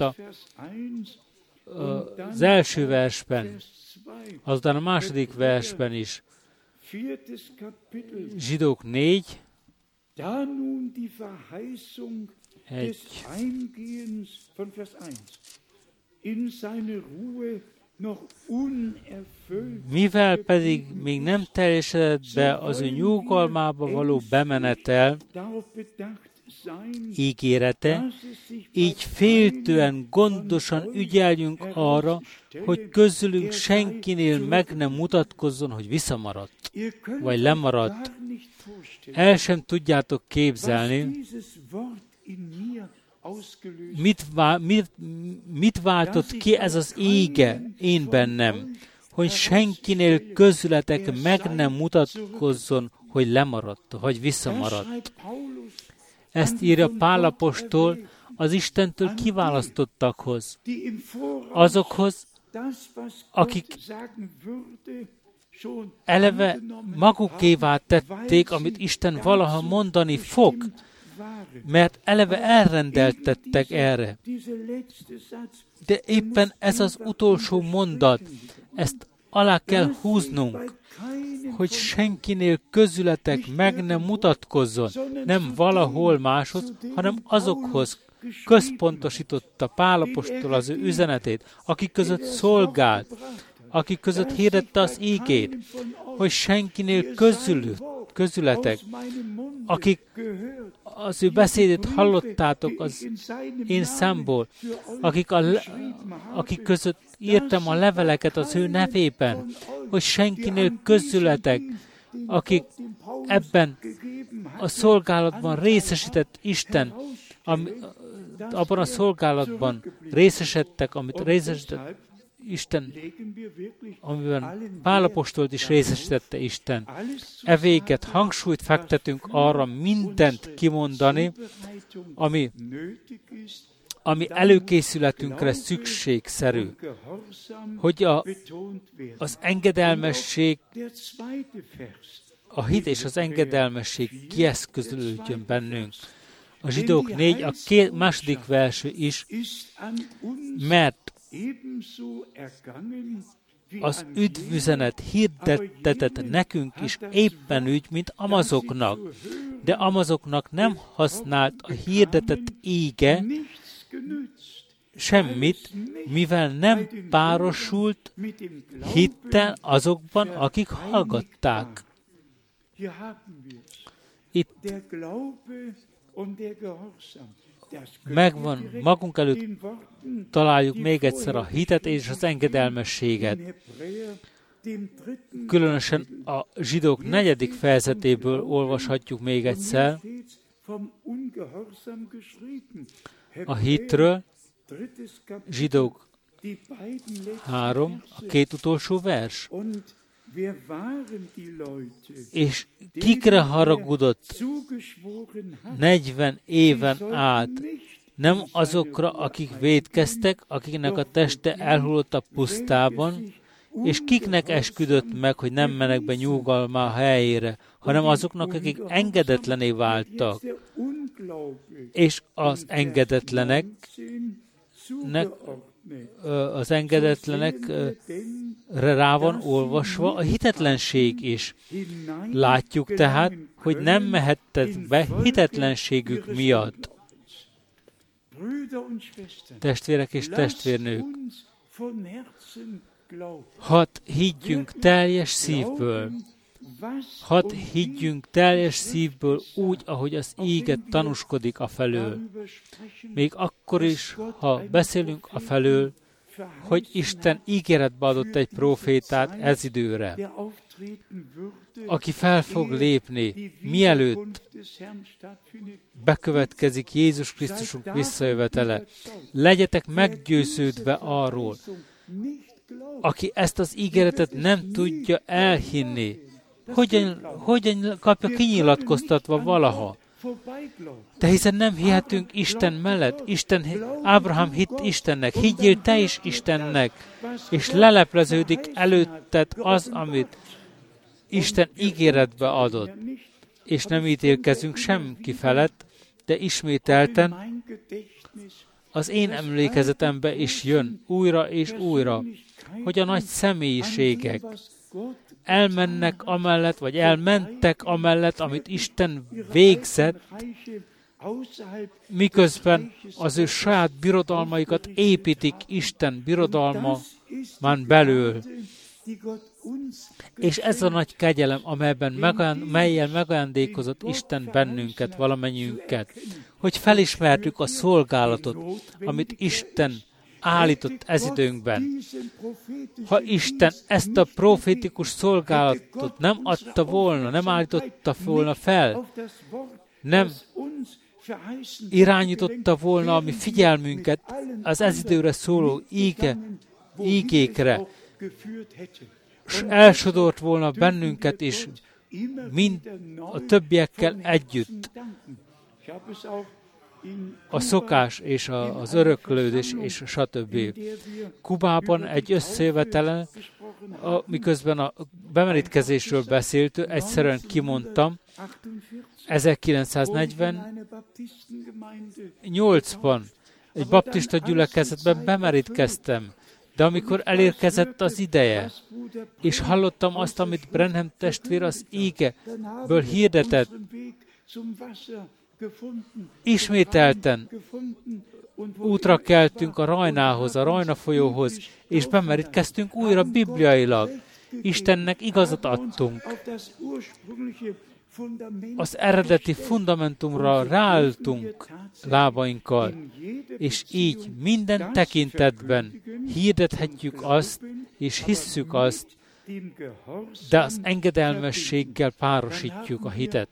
az első versben, azután a második versben is, Zsidók 4, Da nun die Verheißung des Eingehens von Vers 1 in seine Ruhe noch unerfüllt. Mivel pedig még nem teljesedett be az ő nyugalmába való bemenetel ígérete, így féltően gondosan ügyeljünk arra, hogy közülünk senkinél meg nem mutatkozzon, hogy visszamaradt, vagy lemaradt. El sem tudjátok képzelni, mit váltott ki ez az ége én bennem, hogy senkinél közületek meg nem mutatkozzon, hogy lemaradt, vagy visszamaradt. Ezt írja Pál apostol az Istentől kiválasztottakhoz, azokhoz, akik eleve magukévá tették, amit Isten valaha mondani fog, mert eleve elrendeltettek erre. De éppen ez az utolsó mondat, ezt alá kell húznunk, hogy senkinél közületek meg nem mutatkozzon, nem valahol máshoz, hanem azokhoz központosította Pál apostol az ő üzenetét, akik között szolgált, akik között hirdette az ígét, hogy senkinél közületek, akik az ő beszédét hallottátok az én számból, akik között írtam a leveleket az ő nevében, hogy senkinél közületek, akik ebben a szolgálatban részesített Isten, abban a szolgálatban részesedtek, amit részesített Isten, amiben Pál apostolt is részesítette Isten. E véget hangsúlyt fektetünk arra mindent kimondani, ami előkészületünkre szükségszerű, hogy az engedelmesség, a hit és az engedelmesség kieszközölődjön bennünk. A Zsidók 4, a második verső is, mert az üdvüzenet hirdettetett nekünk is éppen úgy, mint Amazoknak, de Amazoknak nem használt a hirdetett íge semmit, mivel nem párosult hittel azokban, akik hallgatták. Itt megvan, magunk előtt találjuk még egyszer a hitet és az engedelmességet. Különösen a Zsidók 4. fejezetéből olvashatjuk még egyszer a hitről, Zsidók 3, a 2 utolsó vers. És kikre haragudott 40 éven át? Nem azokra, akik vétkeztek, akiknek a teste elhullott a pusztában, és kiknek esküdött meg, hogy nem mennek be nyugalma helyére, hanem azoknak, akik engedetlené váltak. És az engedetlenekre rá van olvasva a hitetlenség is. Látjuk tehát, hogy nem mehettek be hitetlenségük miatt. Testvérek és testvérnők, hadd higgyünk teljes szívből, úgy, ahogy az íge tanúskodik afelől. Még akkor is, ha beszélünk afelől, hogy Isten ígéretbe adott egy prófétát ez időre, aki fel fog lépni, mielőtt bekövetkezik Jézus Krisztusunk visszajövetele. Legyetek meggyőződve arról, aki ezt az ígéretet nem tudja elhinni, hogyan kapja kinyilatkoztatva valaha. De hiszen nem hihetünk Isten mellett. Ábrahám hitt Istennek, higgyél te is Istennek, és lelepleződik előtted az, amit Isten ígéretbe adott. És nem ítélkezünk senki felett, de ismételten az én emlékezetembe is jön újra és újra, hogy a nagy személyiségek elmennek amellett, vagy elmentek amellett, amit Isten végzett, miközben az ő saját birodalmaikat építik Isten birodalmán belül. És ez a nagy kegyelem, mellyel megajándékozott Isten bennünket, valamennyiünket, hogy felismertük a szolgálatot, amit Isten állított ez időnkben. Ha Isten ezt a profétikus szolgálatot nem adta volna, nem állította volna fel, nem irányította volna a mi figyelmünket az ez időre szóló ígékre, és elsodort volna bennünket is, mind a többiekkel együtt. A szokás és az öröklődés és stb. Kubában egy összejövetelen, miközben a bemerítkezésről beszélt, egyszerűen kimondtam, 1948-ban egy baptista gyülekezetben bemerítkeztem, de amikor elérkezett az ideje, és hallottam azt, amit Branham testvér az ígeből hirdetett, ismételten útra keltünk a Rajnához, a Rajna folyóhoz, és bemerítkeztünk újra bibliailag. Istennek igazat adtunk. Az eredeti fundamentumra ráálltunk lábainkkal, és így minden tekintetben hirdethetjük azt, és hisszük azt, de az engedelmességgel párosítjuk a hitet.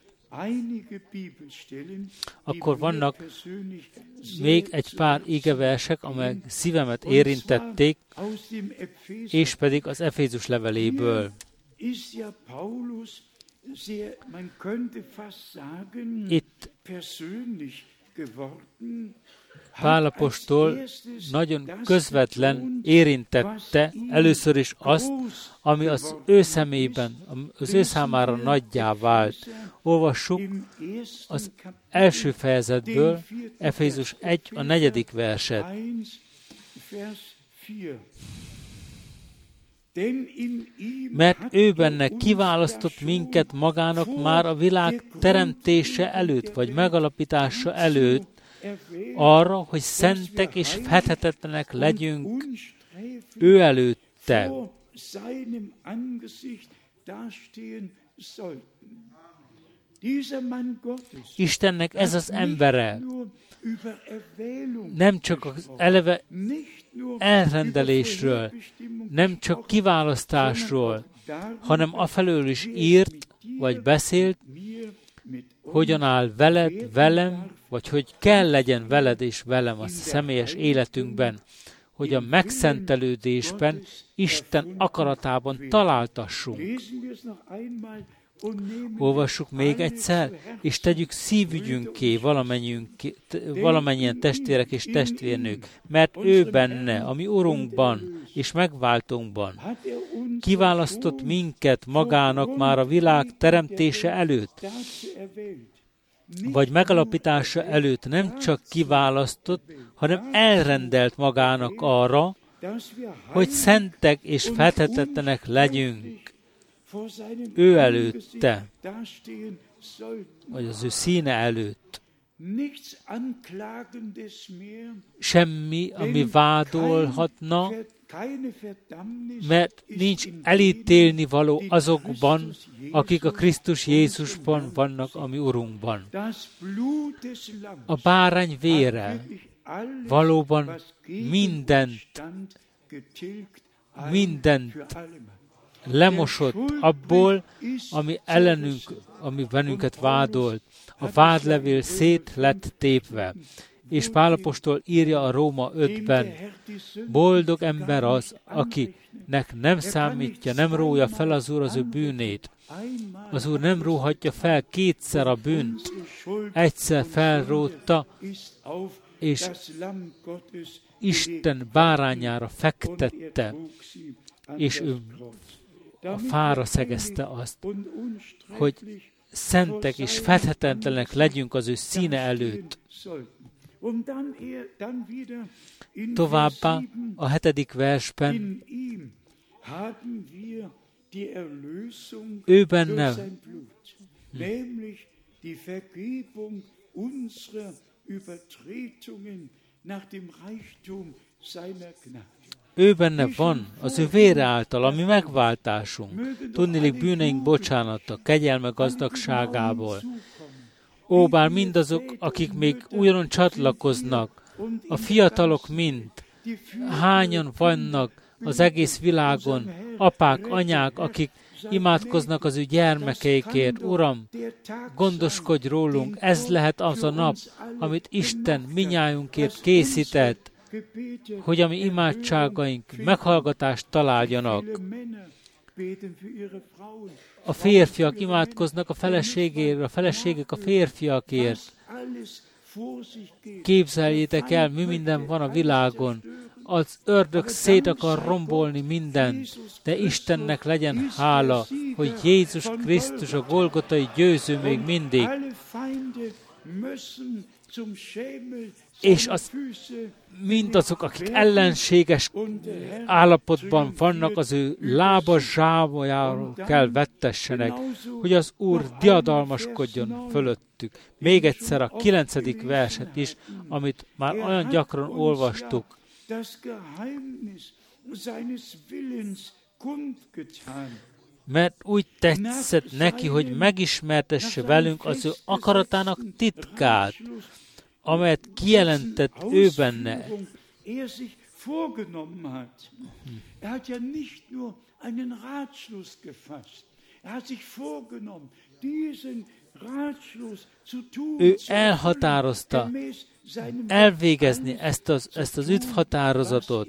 Akkor vannak még egy pár igeversek, amelyek szívemet érintették, és pedig az Efézus leveléből. Itt Pál apostol nagyon közvetlen érintette először is azt, ami az ő szemében, az ő számára nagyjá vált. Olvassuk az első fejezetből, Efézus 1, a 4. verset. Mert ő benne kiválasztott minket magának már a világ teremtése előtt, vagy megalapítása előtt, arra, hogy szentek és fethetetlenek legyünk ő előtte. Istennek ez az embere nem csak az eleve elrendelésről, nem csak kiválasztásról, hanem afelől is írt, vagy beszélt, hogyan áll veled, velem, vagy hogy kell legyen veled és velem a személyes életünkben, hogy a megszentelődésben, Isten akaratában találtassunk. Olvassuk még egyszer, és tegyük szívügyünké valamennyien testvérek és testvérnők, mert ő benne, a mi Urunkban és megváltunkban kiválasztott minket magának már a világ teremtése előtt, vagy megalapítása előtt nem csak kiválasztott, hanem elrendelt magának arra, hogy szentek és fethetetlenek legyünk ő előtte, vagy az ő színe előtt. Semmi, ami vádolhatna, mert nincs elítélni való azokban, akik a Krisztus Jézusban vannak, a mi Urunkban. A bárány vére valóban mindent lemosott abból, ami ellenünk, ami bennünket vádolt. A vádlevél szét lett tépve. És Pál apostol írja a Róma 5-ben, boldog ember az, akinek nem számítja, nem rója fel az Úr az ő bűnét. Az Úr nem róhatja fel kétszer a bűnt, egyszer felrótta, és Isten bárányára fektette, és ő a fára szegezte azt, hogy szentek és fethetetlenek legyünk az ő színe előtt. Továbbá a 7. versben Ő benne nämlich die Vergebung unserer Übertretungen nach dem Reichtum seiner Gnade. Ő benne van az ő vére által, ami megváltásunk. Tudniillik bűneink bocsánata, kegyelme gazdagságából. Ó, bár mindazok, akik még újonnan csatlakoznak, a fiatalok mind, hányan vannak az egész világon, apák, anyák, akik imádkoznak az ő gyermekeikért. Uram, gondoskodj rólunk, ez lehet az a nap, amit Isten minnyájunkért készített, hogy a mi imádságaink meghallgatást találjanak. A férfiak imádkoznak a feleségért, a feleségek a férfiakért. Képzeljétek el, mi minden van a világon. Az ördög szét akar rombolni mindent, de Istennek legyen hála, hogy Jézus Krisztus a golgotai győző még mindig. És mindazok, akik ellenséges állapotban vannak, az ő lába zsámolyáról kell vettessenek, hogy az Úr diadalmaskodjon fölöttük. Még egyszer a 9. verset is, amit már olyan gyakran olvastuk. Mert úgy tetszett neki, hogy megismertesse velünk az ő akaratának titkát, amelyet kijelentett ő benne. Ő elhatározta elvégezni ezt az üdvhatározatot.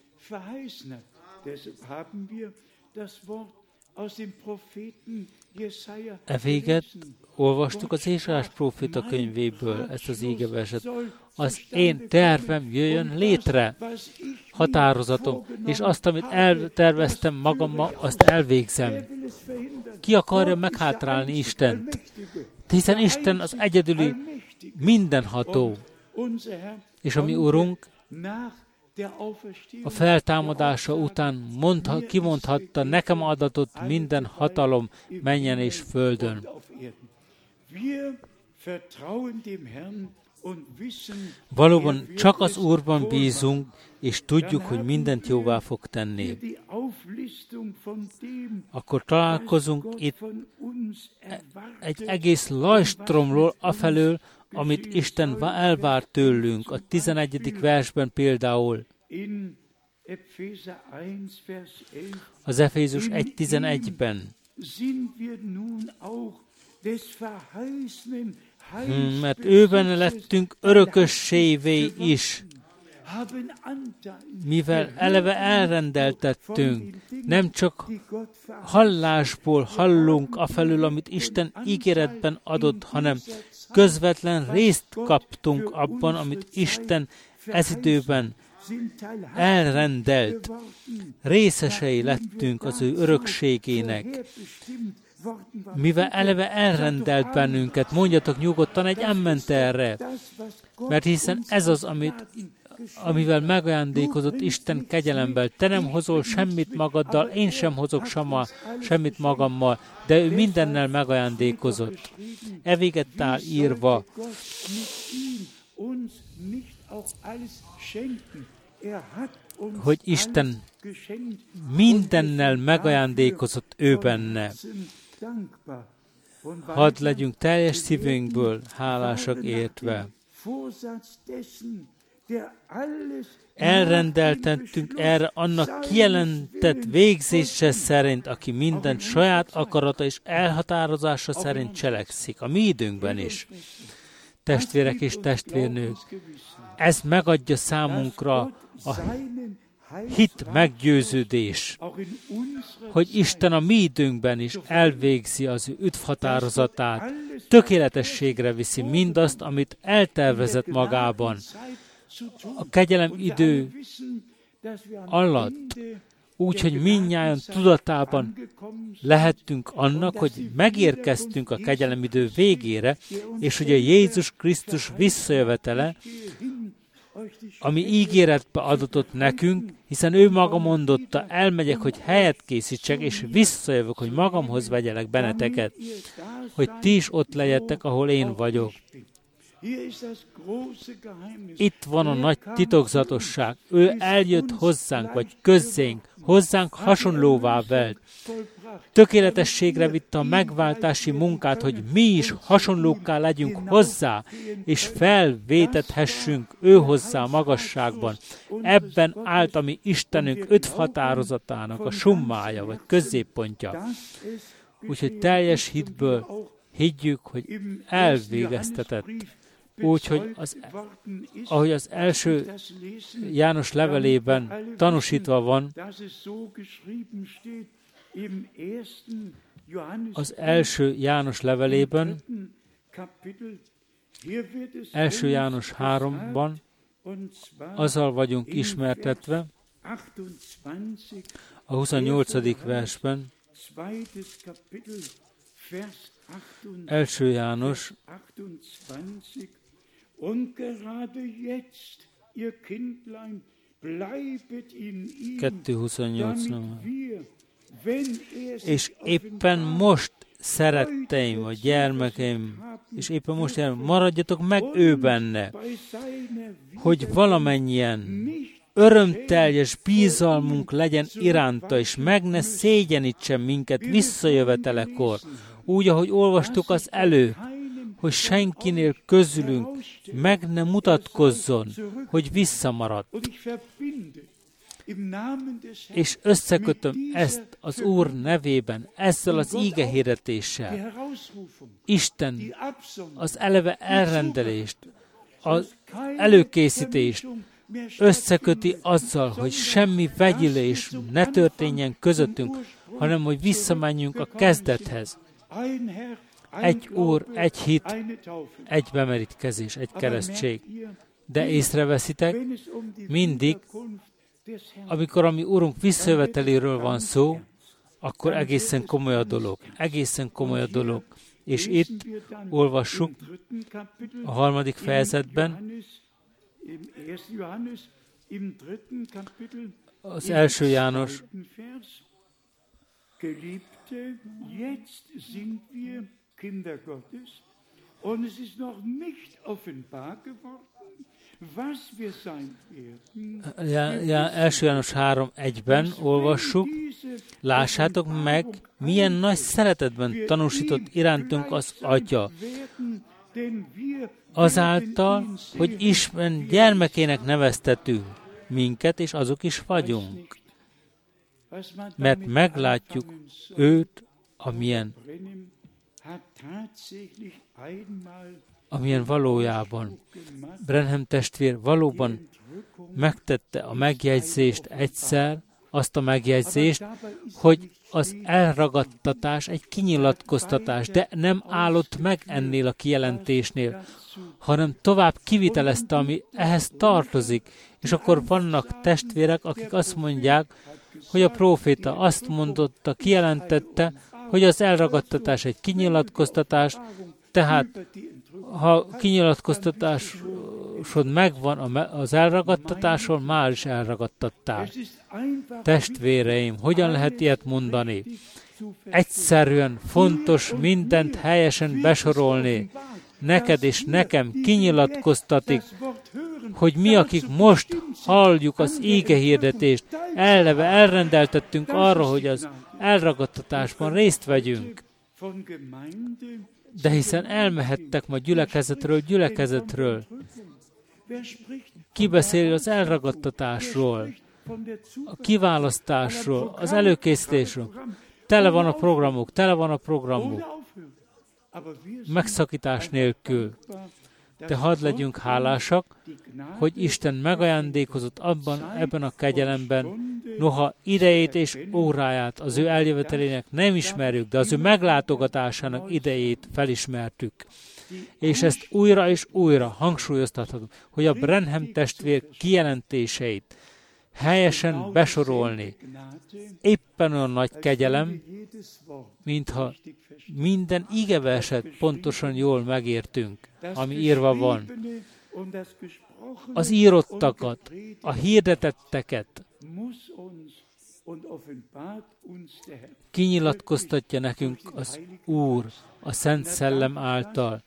E véget olvastuk az Ézsaiás próféta könyvéből ezt az ígeverset. Az én tervem jöjjön létre, határozatom, és azt, amit elterveztem magammal, azt elvégzem. Ki akarja meghátrálni Istent? Hiszen Isten az egyedüli, mindenható. És a mi Urunk a feltámadása után kimondhatta, nekem adatott minden hatalom mennyen és földön. Valóban csak az Úrban bízunk, és tudjuk, hogy mindent jóvá fog tenni. Akkor találkozunk itt egy egész lajstromról afelől, amit Isten elvár tőlünk. A 11. versben például az Efézus 1.11-ben. Mert őben lettünk örökössévé is, mivel eleve elrendeltettünk, nem csak hallásból hallunk afelől, amit Isten ígéretben adott, hanem közvetlen részt kaptunk abban, amit Isten ez időben elrendelt. Részesei lettünk az ő örökségének. Mivel eleve elrendelt bennünket, mondjatok nyugodtan egy amment erre, mert hiszen ez az, amivel megajándékozott Isten kegyelemben. Te nem hozol semmit magaddal, én sem hozok semmit magammal, de ő mindennel megajándékozott. E véget áll írva, hogy Isten mindennel megajándékozott ő benne. Hadd legyünk teljes szívünkből hálásak értve. Elrendeltettünk erre annak kijelentett végzése szerint, aki mindent saját akarata és elhatározása szerint cselekszik, a mi időnkben is. Testvérek és testvérnők, ez megadja számunkra a hit meggyőződés, hogy Isten a mi időnkben is elvégzi az ő üdvhatározatát, tökéletességre viszi mindazt, amit eltervezett magában. A kegyelem idő alatt, úgyhogy mindnyájan tudatában lehettünk annak, hogy megérkeztünk a kegyelem idő végére, és hogy a Jézus Krisztus visszajövetele, ami ígéretbe adatott nekünk, Hiszen ő maga mondotta, elmegyek, hogy helyet készítsek, és visszajövök, hogy magamhoz vegyelek benneteket, hogy ti is ott legyetek, ahol én vagyok. Itt van a nagy titokzatosság. Ő eljött hozzánk, vagy közzénk, hozzánk hasonlóvá vált. Tökéletességre vitte a megváltási munkát, hogy mi is hasonlókká legyünk hozzá, és felvétethessünk ő hozzá a magasságban. Ebben állt a mi Istenünk öt határozatának a summája, vagy középpontja. Úgyhogy teljes hitből higgyük, hogy elvégeztetett. Úgyhogy ahogy az első János levelében tanúsítva van, az első János levelében, első János 3-ban, azzal vagyunk ismertetve, a 28. versben, első János, Und gerade jetzt, ihr Kindlein, bleibet in ihm, 2:28. damit wir, wenn és éppen most, szeretteim, vagy gyermekeim, és éppen most maradjatok meg ő benne, hogy valamennyien örömteljes bízalmunk legyen iránta, és meg ne szégyenítsen minket visszajövetelekor, úgy, ahogy olvastuk az előbb, hogy senkinél közülünk meg ne mutatkozzon, hogy visszamaradt. És összekötöm ezt az Úr nevében, ezzel az ígehirdetéssel. Isten az eleve elrendelést, az előkészítést összeköti azzal, hogy semmi vegyülés ne történjen közöttünk, hanem hogy visszamenjünk a kezdethez. Egy Úr, egy hit, egy bemerítkezés, egy keresztség. De észreveszitek, mindig, amikor a mi Urunk visszajöveteléről van szó, akkor egészen komoly a dolog. Egészen komoly a dolog. És itt olvassuk a 3. fejezetben, az első János, Kinder Gottes, und es ist noch nicht offenbar geworden, was wir sein werden. Első János 3:1-ben olvassuk, lássátok meg, milyen nagy szeretetben tanúsított irántunk az Atya, azáltal, hogy Isten gyermekének neveztetünk minket, és azok is vagyunk. Mert meglátjuk őt, amilyen valójában. Branham testvér valóban megtette a megjegyzést egyszer, azt a megjegyzést, hogy az elragadtatás egy kinyilatkoztatás, de nem állott meg ennél a kijelentésnél, hanem tovább kivitelezte, ami ehhez tartozik. És akkor vannak testvérek, akik azt mondják, hogy a próféta azt mondotta, kijelentette, hogy az elragadtatás egy kinyilatkoztatás, tehát ha kinyilatkoztatásod megvan az elragadtatásról, már is elragadtattál. Testvéreim, hogyan lehet ilyet mondani? Egyszerűen fontos mindent helyesen besorolni. Neked és nekem kinyilatkoztatik, hogy mi, akik most halljuk az ígehirdetést, eleve elrendeltettünk arra, hogy az elragadtatásban részt vegyünk. De hiszen elmehettek ma gyülekezetről. Ki beszél az elragadtatásról, a kiválasztásról, az előkészítésről. Tele van a programok. Megszakítás nélkül. De hadd legyünk hálásak, hogy Isten megajándékozott ebben a kegyelemben, noha idejét és óráját az ő eljövetelének nem ismerjük, de az ő meglátogatásának idejét felismertük. És ezt újra és újra hangsúlyoztathatunk, hogy a Branham testvér kijelentéseit helyesen besorolni éppen olyan nagy kegyelem, mintha minden igeverset pontosan jól megértünk, ami írva van. Az írottakat, a hirdetetteket Kinyilatkoztatja nekünk az Úr a Szent Szellem által.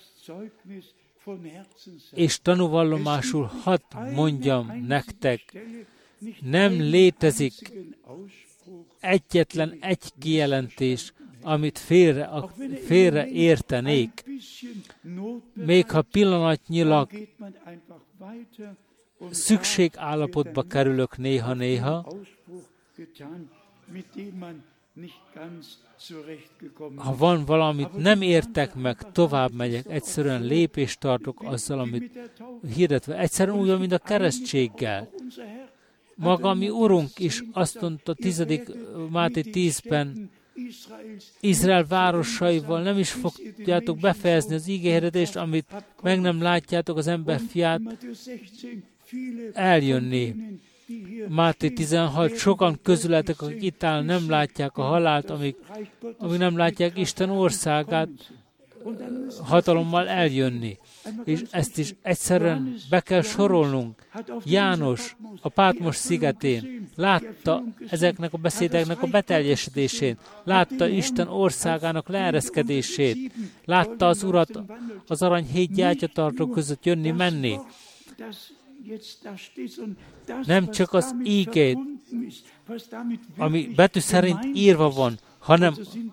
És tanúvallomásul hadd mondjam nektek, nem létezik egyetlen egy kijelentés, amit félre értenék. Még ha pillanatnyilag szükségállapotba kerülök néha-néha, ha van valamit, nem értek meg, tovább megyek, egyszerűen lépést tartok azzal, amit hirdetve. Egyszerűen úgy, mint a keresztséggel. Maga mi Urunk is azt mondta 10. Máté 10-ben, Izrael városaival nem is fogjátok befejezni az ígéhirdetést, amit meg nem látjátok az ember fiát eljönni. Máté 16, sokan közületek, akik itt áll, nem látják a halált, amíg nem látják Isten országát hatalommal eljönni. És ezt is egyszerűen be kell sorolnunk. János a Pátmos szigetén látta ezeknek a beszédeknek a beteljesedését, látta Isten országának leereszkedését, látta az Urat az arany 7 gyertyatartók között jönni-menni. Nem csak az ígét, ami betű szerint írva van, hanem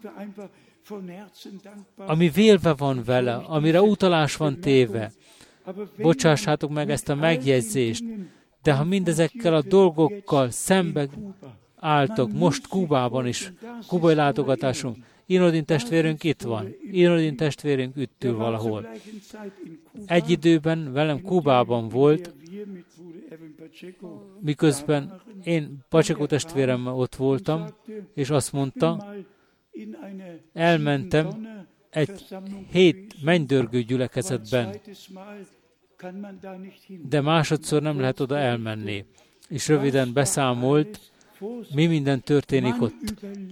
ami vélve van vele, amire utalás van téve. Bocsássátok meg ezt a megjegyzést, de ha mindezekkel a dolgokkal szembe álltok, most Kubában is, kubai látogatásunk, Inodin testvérünk itt van, Inodin testvérünk itt ül valahol. Egy időben velem Kubában volt, miközben én Pacheco testvéremmel ott voltam, és azt mondta, elmentem egy 7 mennydörgő gyülekezetben, de másodszor nem lehet oda elmenni. És röviden beszámolt, mi minden történik ott.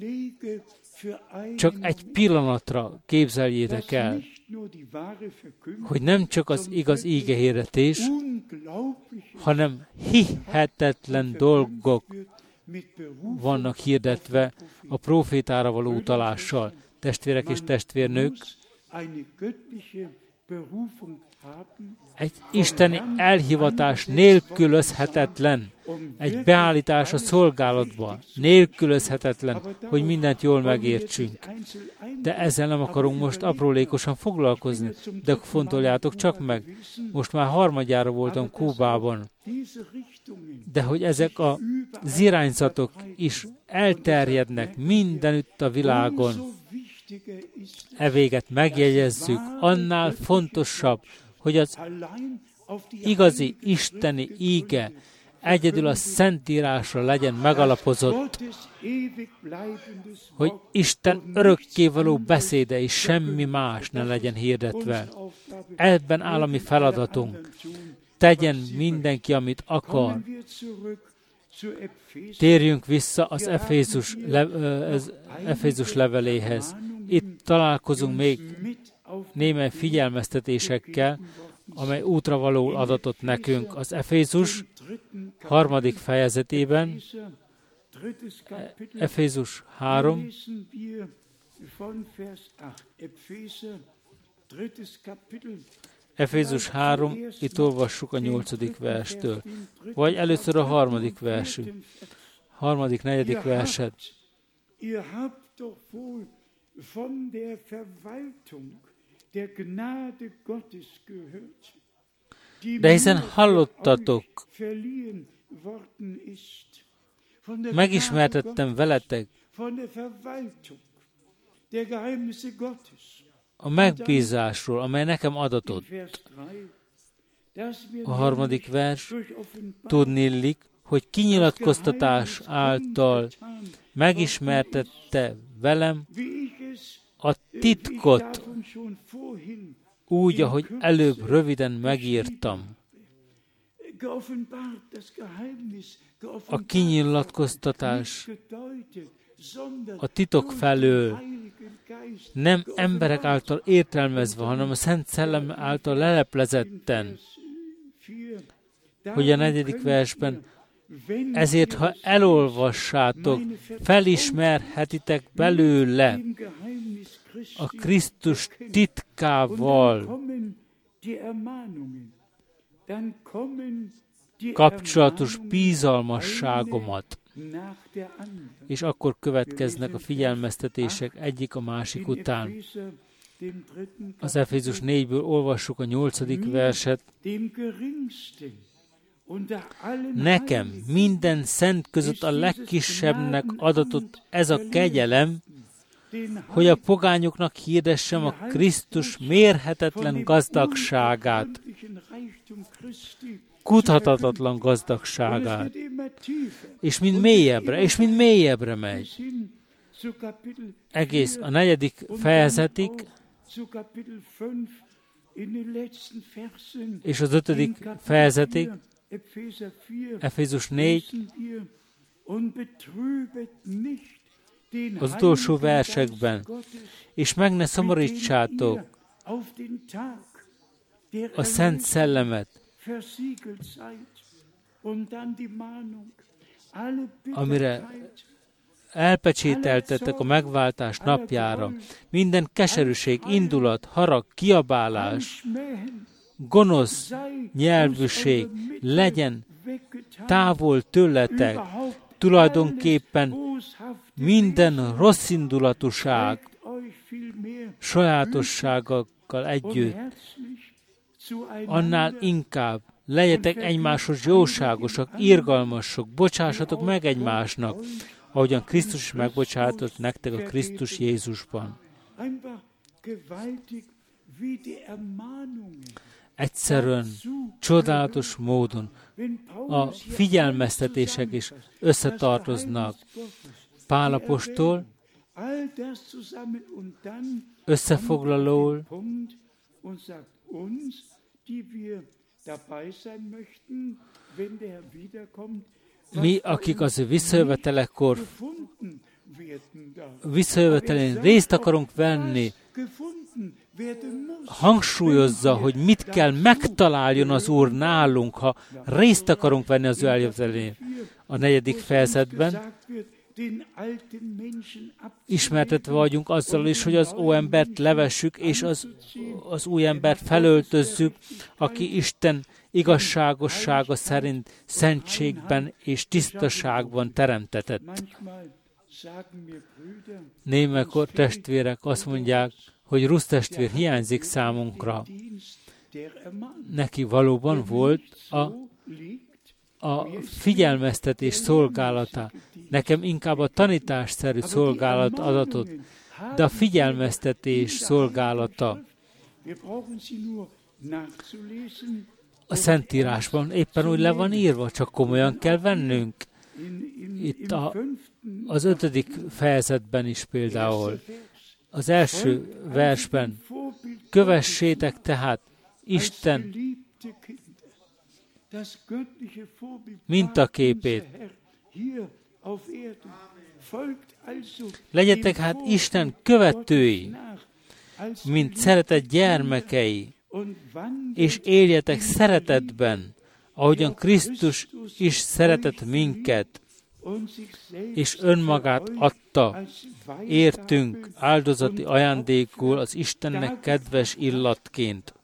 Csak egy pillanatra képzeljétek el, hogy nem csak az igaz ígehirdetés, hanem hihetetlen dolgok vannak hirdetve a prófétára való utalással. Testvérek és testvérnők, egy isteni elhivatás nélkülözhetetlen, egy beállítás a szolgálatba nélkülözhetetlen, hogy mindent jól megértsünk. De ezzel nem akarunk most aprólékosan foglalkozni, de fontoljátok csak meg. Most már harmadjára voltam Kubában, de hogy ezek az irányzatok is elterjednek mindenütt a világon, e véget megjegyezzük, annál fontosabb, hogy az igazi isteni íge egyedül a Szentírásra legyen megalapozott, hogy Isten örökkévaló beszéde és semmi más ne legyen hirdetve. Ebben áll a mi feladatunk. Tegyen mindenki, amit akar. Térjünk vissza az Efézus leveléhez. Itt találkozunk még némely figyelmeztetésekkel, amely útravalóul adatott nekünk az Efézus 3. fejezetében, Efézus 3, Efézus 3, itt olvassuk a 8. verstől, vagy először a 3. versünk, 3., 4. verset. De hiszen hallottatok, megismertettem veletek a megbízásról, amely nekem adatott. A 3. vers, tudnillik, hogy kinyilatkoztatás által megismertette velem a titkot, úgy, ahogy előbb röviden megírtam. A kinyilatkoztatás a titok felől nem emberek által értelmezve, hanem a Szent Szellem által leleplezetten, hogy a 4. versben Ezért, ha elolvassátok, felismerhetitek belőle a Krisztus titkával kapcsolatos bizalmasságomat. És akkor következnek a figyelmeztetések egyik a másik után. Az Efézus 4-ből olvassuk a 8. verset. Nekem minden szent között a legkisebbnek adatott ez a kegyelem, hogy a pogányoknak hirdessem a Krisztus mérhetetlen gazdagságát, kutathatatlan gazdagságát, és mind mélyebbre megy. Egész a 4. fejezetig, és az 5. fejezetig, Efézus 4, az utolsó versekben, és meg ne szomorítsátok a Szent Szellemet, amire elpecsételtettek a megváltás napjára. Minden keserűség, indulat, harag, kiabálás, gonosz nyelvűség legyen távol tőletek, tulajdonképpen minden rosszindulatúság sajátosságokkal együtt. Annál inkább legyetek egymáshoz jóságosak, irgalmasok, bocsássatok meg egymásnak, ahogyan Krisztus is megbocsátott nektek a Krisztus Jézusban. Egyszerűen, csodálatos módon a figyelmeztetések is összetartoznak. Pál apostol összefoglalóul mi, akik az ő visszajövetelén részt akarunk venni, hangsúlyozza, hogy mit kell megtaláljon az Úr nálunk, ha részt akarunk venni az ő eljövetelén. A 4. fejezetben ismertetve vagyunk azzal is, hogy az óembert levessük, és az új embert felöltözzük, aki Isten igazságossága szerint szentségben és tisztaságban teremtetett. Némekor testvérek azt mondják, hogy Rusz testvér hiányzik számunkra. Neki valóban volt a figyelmeztetés szolgálata. Nekem inkább a tanításszerű szolgálat adatot, de a figyelmeztetés szolgálata a Szentírásban éppen úgy le van írva, csak komolyan kell vennünk. Itt az 5. fejezetben is például. Az első versben, kövessétek tehát Isten mintaképét. Legyetek hát Isten követői, mint szeretett gyermekei, és éljetek szeretetben, ahogyan Krisztus is szeretett minket, és önmagát adta, értünk áldozati ajándékul az Istennek kedves illatként.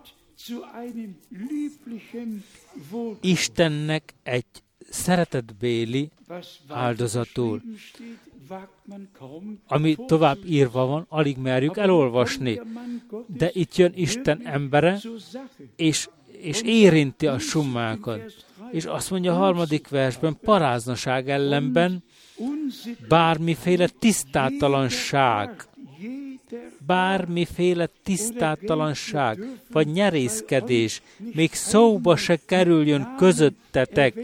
Istennek egy szeretetbéli áldozatul, ami tovább írva van, alig merjük elolvasni. De itt jön Isten embere, és érinti a summákat. És azt mondja a 3. versben, paráznaság ellenben bármiféle tisztátalanság, vagy nyerészkedés, még szóba se kerüljön közöttetek,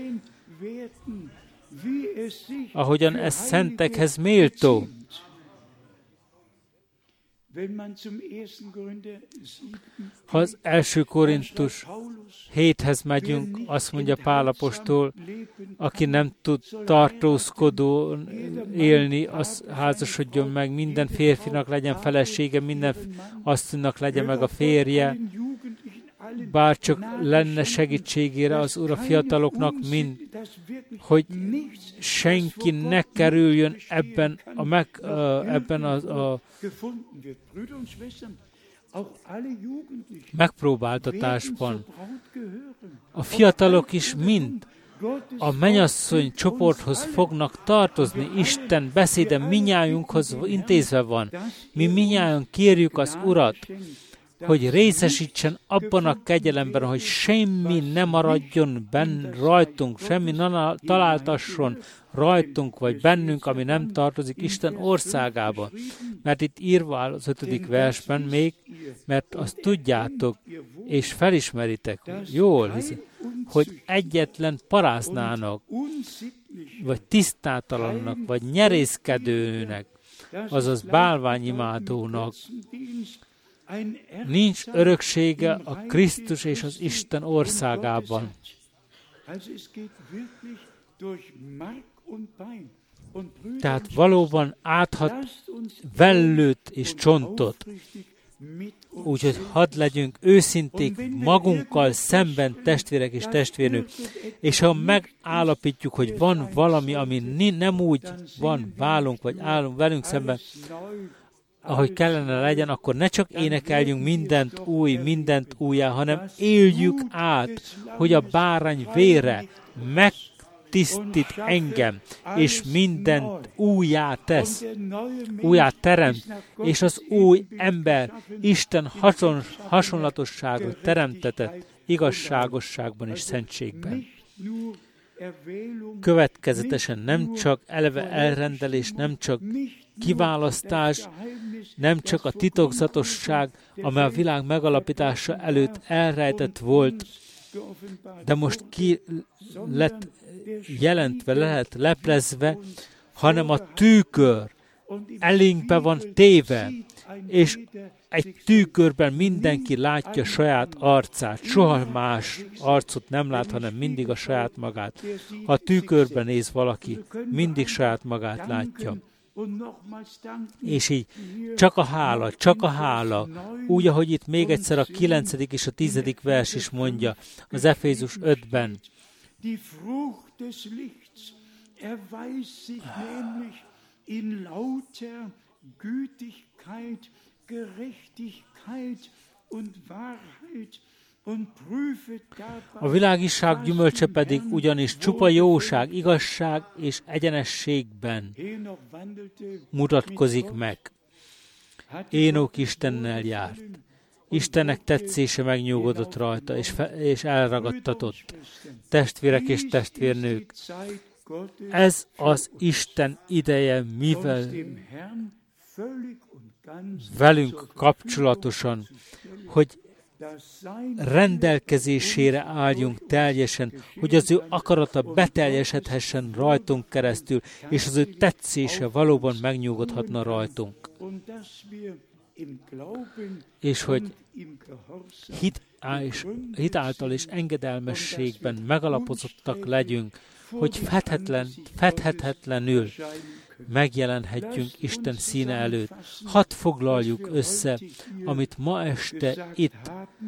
ahogyan ez szentekhez méltó. Ha az 1. Korintus 7-hez megyünk, azt mondja Pál apostol, aki nem tud tartózkodón élni, az házasodjon meg, minden férfinak legyen felesége, minden asszonynak legyen meg a férje, bárcsak lenne segítségére az Úr a fiataloknak, mind hogy senki ne kerüljön ebben a megpróbáltatásban. A fiatalok is mind a mennyasszony csoporthoz fognak tartozni. Isten beszéde minnyájunkhoz intézve van. Mi minnyáján kérjük az Urat, hogy részesítsen abban a kegyelemben, hogy semmi ne maradjon rajtunk, semmi ne találtasson rajtunk, vagy bennünk, ami nem tartozik Isten országába. Mert itt írva áll az 5. versben még, mert azt tudjátok, és felismeritek jól, hogy egyetlen parásznának, vagy tisztátalannak, vagy nyerészkedőnek, azaz bálványimádónak nincs öröksége a Krisztus és az Isten országában. Tehát valóban áthat vellőt és csontot. Úgyhogy hadd legyünk őszinték magunkkal szemben, testvérek és testvérnők, és ha megállapítjuk, hogy van valami, ami nem úgy van válunk, vagy állunk velünk szemben, ahogy kellene legyen, akkor ne csak énekeljünk mindent újjá, hanem éljük át, hogy a bárány vére megtisztít engem, és mindent újjá tesz, újjá teremt, és az új ember Isten hasonlatosságot teremtetett igazságosságban és szentségben. Következetesen nem csak eleve elrendelés, nem csak kiválasztás, nem csak a titokzatosság, amely a világ megalapítása előtt elrejtett volt, de most ki lett jelentve, lehet leplezve, hanem a tűkör elénkbe van téve, és egy tűkörben mindenki látja saját arcát, soha más arcot nem lát, hanem mindig a saját magát. Ha a tűkörben néz valaki, mindig saját magát látja. És így csak a hála, úgy, ahogy itt még egyszer a 9. és a 10. vers is mondja, az Efézus 5-ben. Die Frucht des Lichts erweist sich nämlich in lauter Gütigkeit, Gerechtigkeit und Wahrheit. A világiság gyümölcse pedig ugyanis csupa jóság, igazság és egyenességben mutatkozik meg. Énok Istennel járt. Istennek tetszése megnyugodott rajta, és elragadtatott. Testvérek és testvérnők, ez az Isten ideje, mivel velünk kapcsolatosan, hogy rendelkezésére álljunk teljesen, hogy az ő akarata beteljesedhessen rajtunk keresztül, és az ő tetszése valóban megnyugodhatna rajtunk. És hogy hit által és engedelmességben megalapozottak legyünk, hogy fedhetetlenül megjelenhetjünk Isten színe előtt. Hadd foglaljuk össze, amit ma este itt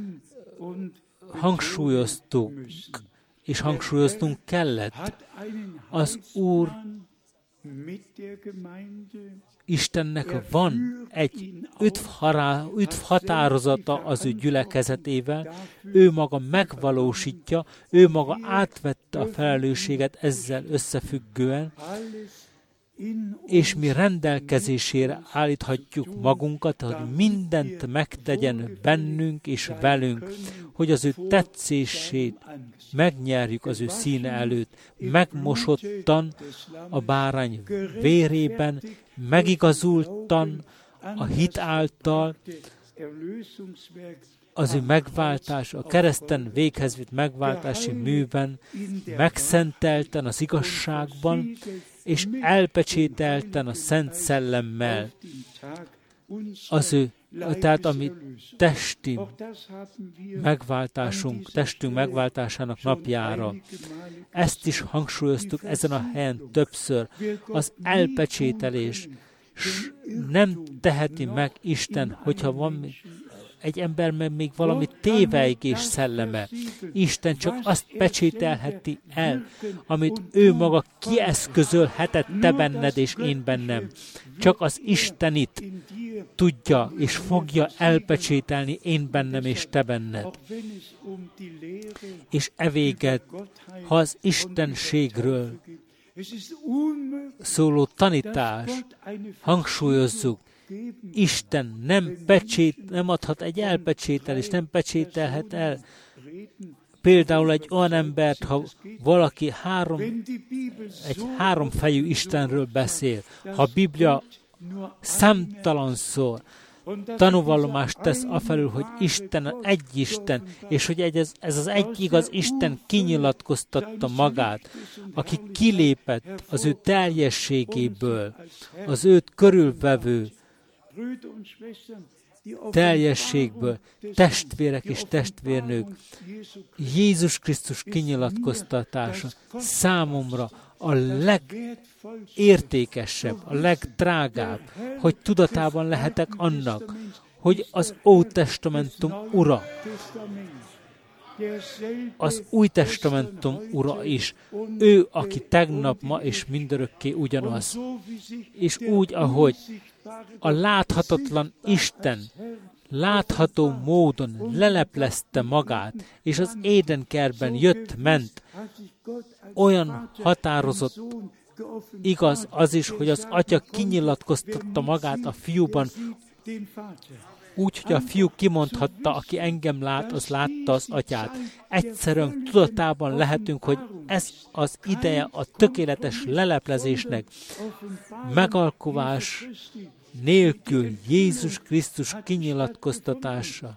hangsúlyoztunk, és hangsúlyoznunk kellett. Az Úr Istennek van egy határozata az ő gyülekezetével, ő maga megvalósítja, ő maga átvette a felelősséget ezzel összefüggően, és mi rendelkezésére állíthatjuk magunkat, hogy mindent megtegyen bennünk és velünk, hogy az ő tetszését megnyerjük az ő színe előtt, megmosottan a bárány vérében, megigazultan a hit által, az ő megváltás, a kereszten véghez vitt megváltási műben, megszentelten az igazságban, és elpecsételten a Szent Szellemmel. Tehát ami testünk megváltásának napjára. Ezt is hangsúlyoztuk ezen a helyen többször. Az elpecsételés nem teheti meg Isten, hogyha van egy emberben még valami tévejgés szelleme. Isten csak azt pecsételheti el, amit ő maga kieszközölhetett te benned és én bennem. Csak az Istenit tudja és fogja elpecsételni én bennem és te benned. És evéget, ha az istenségről szóló tanítás, hangsúlyozzuk, Isten nem adhat egy elpecsételést, nem pecsételhet el. Például egy olyan embert, ha valaki egy háromfejű Istenről beszél, ha a Biblia számtalanszor tanúvallomást tesz afelől, hogy Isten egy Isten, és hogy ez az egy igaz Isten kinyilatkoztatta magát, aki kilépett az ő teljességéből, az őt körülvevő teljességből, testvérek és testvérnők, Jézus Krisztus kinyilatkoztatása számomra a legértékesebb, a legdrágább, hogy tudatában lehetek annak, hogy az Ótestamentum ura, az Új Testamentum ura is, ő, aki tegnap, ma és mindörökké ugyanaz. És úgy, ahogy a láthatatlan Isten látható módon leleplezte magát, és az Édenkertben jött-ment, olyan határozott igaz az is, hogy az Atya kinyilatkoztatta magát a Fiúban, úgy, hogy a Fiú kimondhatta, aki engem lát, az látta az Atyát. Egyszerűen tudatában lehetünk, hogy ez az ideje a tökéletes leleplezésnek, megalkovás nélkül Jézus Krisztus kinyilatkoztatása.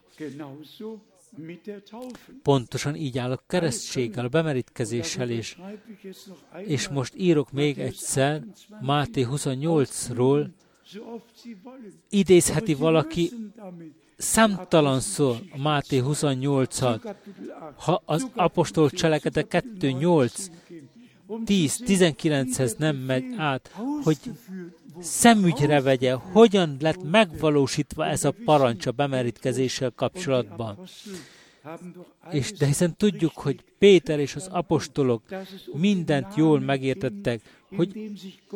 Pontosan így áll a keresztséggel, a bemerítkezéssel is. És most írok még egyszer Máté 28-ról, idézheti valaki számtalanszor a Máté 28-at, ha az apostol cselekedetek 2:8, 10-19-hez nem megy át, hogy szemügyre vegye, hogyan lett megvalósítva ez a parancs a bemerítkezéssel kapcsolatban. De hiszen tudjuk, hogy Péter és az apostolok mindent jól megértettek, hogy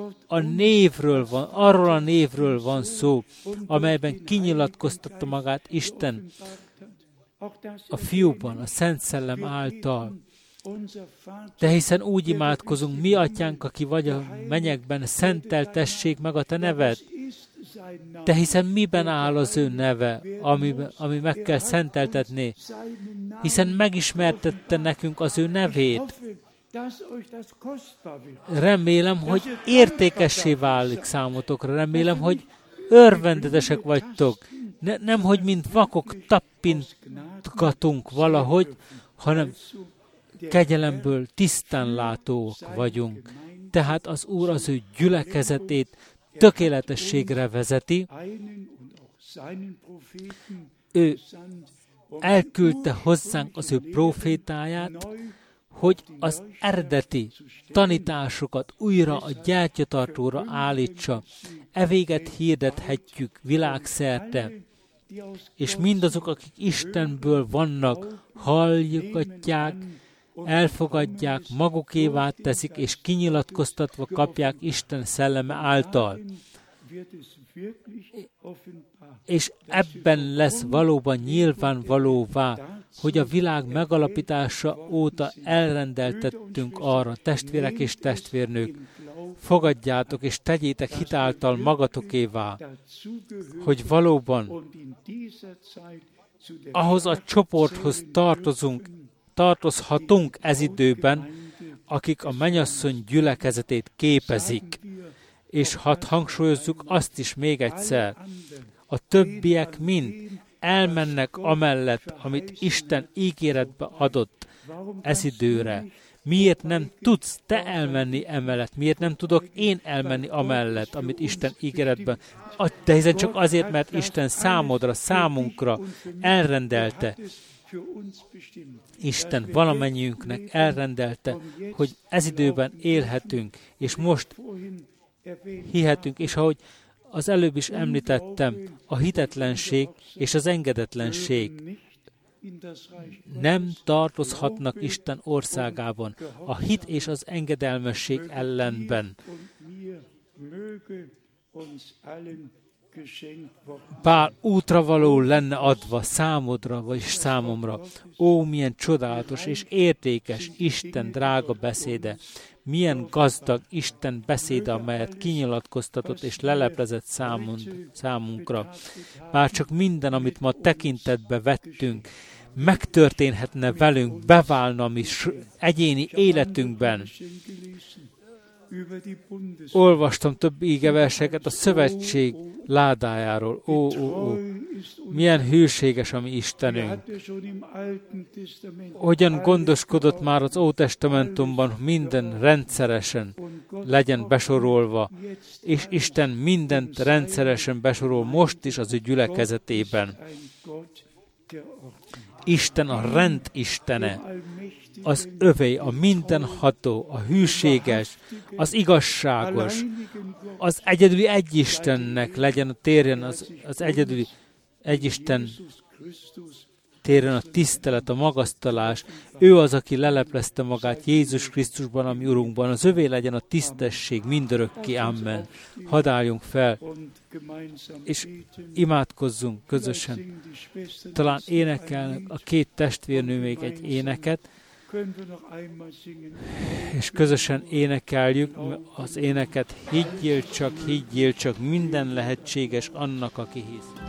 arról a névről van szó, amelyben kinyilatkoztatta magát Isten a Fiúban, a Szent Szellem által. De hiszen úgy imádkozunk, mi Atyánk, aki vagy a mennyekben, szenteltessék meg a te neved. De hiszen miben áll az ő neve, ami meg kell szenteltetni? Hiszen megismertette nekünk az ő nevét. Remélem, hogy értékessé válik számotokra. Remélem, hogy örvendetesek vagytok. Nem, hogy mint vakok tappintgatunk valahogy, hanem kegyelemből tisztán látók vagyunk. Tehát az Úr az ő gyülekezetét tökéletességre vezeti. Ő elküldte hozzánk az ő prófétáját, hogy az eredeti tanításokat újra a gyertyatartóra állítsa. Evéget hirdethetjük világszerte, és mindazok, akik Istenből vannak, hallgatják, elfogadják, magukévá teszik, és kinyilatkoztatva kapják Isten szelleme által. És ebben lesz valóban nyilvánvalóvá, hogy a világ megalapítása óta elrendeltettünk arra, testvérek és testvérnők, fogadjátok és tegyétek hitáltal magatokévá, hogy valóban ahhoz a csoporthoz tartozhatunk ez időben, akik a mennyasszony gyülekezetét képezik. És hadd hangsúlyozzuk azt is még egyszer, a többiek mind elmennek amellett, amit Isten ígéretbe adott ez időre. Miért nem tudsz te elmenni emellett? Miért nem tudok én elmenni amellett, amit Isten ígéretben? De hiszen csak azért, mert Isten számodra, számunkra elrendelte. Isten valamennyiünknek elrendelte, hogy ez időben élhetünk, és most hihetünk, és ahogy Az előbb is említettem, a hitetlenség és az engedetlenség nem tartozhatnak Isten országában. A hit és az engedelmesség ellenben. Bár útravaló lenne adva számodra, vagy számomra. Ó, milyen csodálatos és értékes Isten drága beszéde. Milyen gazdag Isten beszéde, amelyet kinyilatkoztatott és leleplezett számunkra. Bár csak minden, amit ma tekintetbe vettünk, megtörténhetne velünk, beválna a mi egyéni életünkben. Olvastam több ígeverseket a szövetség ládájáról. Ó, milyen hűséges a mi Istenünk. Hogyan gondoskodott már az Ótestamentumban, minden rendszeresen legyen besorolva, és Isten mindent rendszeresen besorol most is az ő gyülekezetében. Isten a rend istene, az övé, a mindenható, a hűséges, az igazságos, az egyedüli egyistennek legyen a térjen az egyedüli egyisten térjen a tisztelet, a magasztalás. Ő az, aki leleplezte magát Jézus Krisztusban, ami Urunkban. Az övé legyen a tisztesség mindörökké. Amen. Hadd álljunk fel, és imádkozzunk közösen. Talán énekelnek a két testvérnő még egy éneket, és közösen énekeljük az éneket. Higgyél csak, minden lehetséges annak, aki hisz.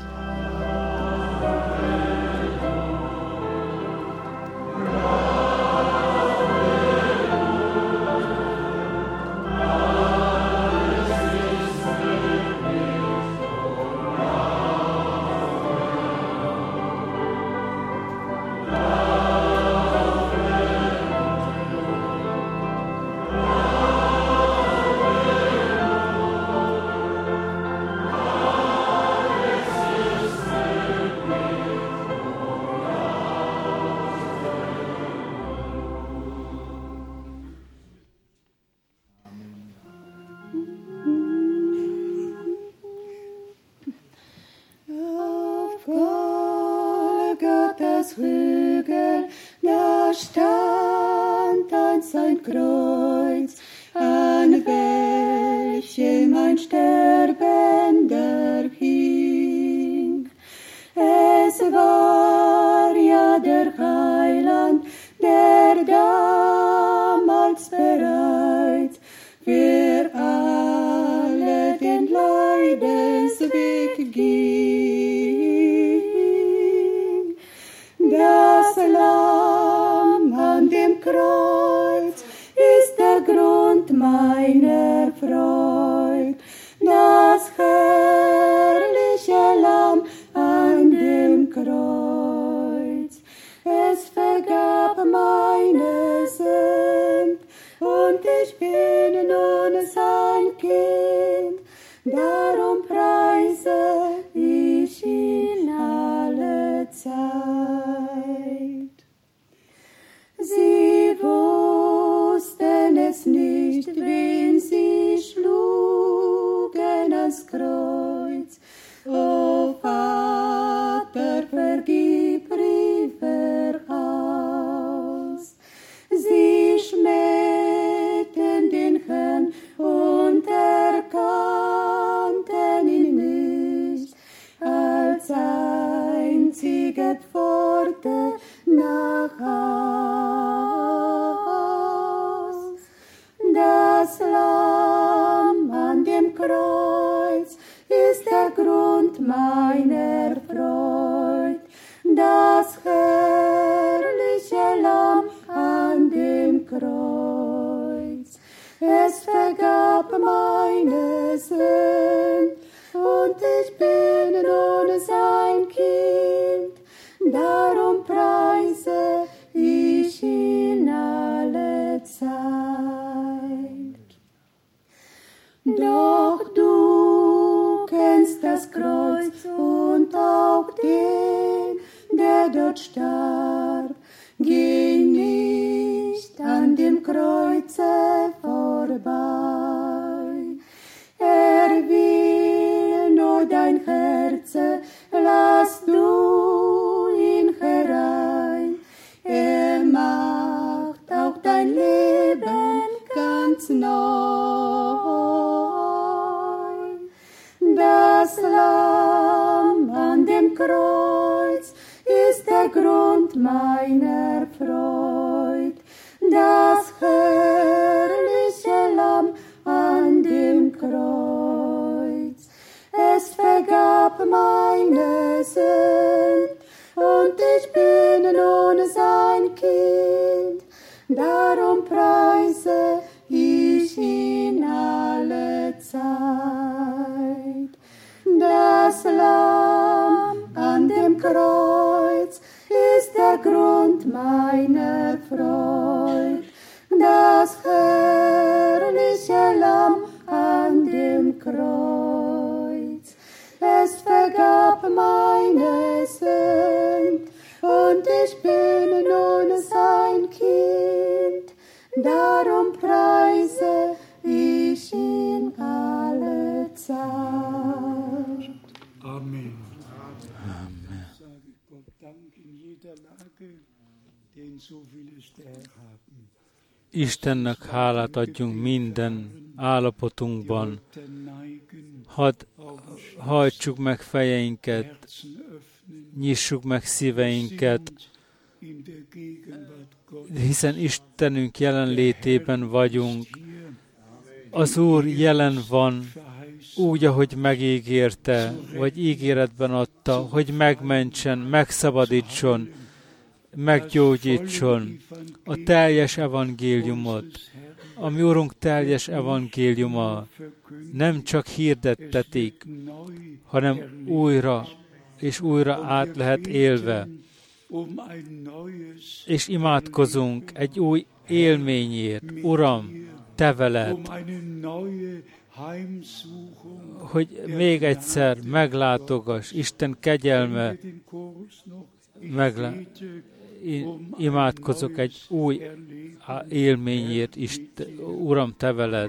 Will dein Herze, lass du ihn herein. Macht auch dein Leben ganz neu. Das Lamm an dem Kreuz ist der Grund meiner Freud. Das herrliche Lamm an dem Kreuz. Es vergab meine Sünd und ich bin nun sein Kind. Darum preise ich ihn alle Zeit. Das Lamm an dem Kreuz ist der Grund meiner Freud. Das herrliche Lamm an dem Kreuz. Es vergab meine Sünd und ich bin nun sein Kind. Darum preise ich ihn alle Zeit. Amen. Amen. Sage Gott Dank in jeder Lage, denn so will es der Herr haben. Istennek hálát adjunk minden állapotunkban. Hadd hajtsuk meg fejeinket, nyissuk meg szíveinket, hiszen Istenünk jelenlétében vagyunk. Az Úr jelen van, úgy, ahogy megígérte, vagy ígéretben adta, hogy megmentsen, megszabadítson, meggyógyítson a teljes evangéliumot. A mi Urunk teljes evangéliuma nem csak hirdettetik, hanem újra és újra át lehet élve. És imádkozunk egy új élményért. Uram, Te veled, hogy még egyszer meglátogass, Isten kegyelme, imádkozok egy új élményért, Uram, Te veled.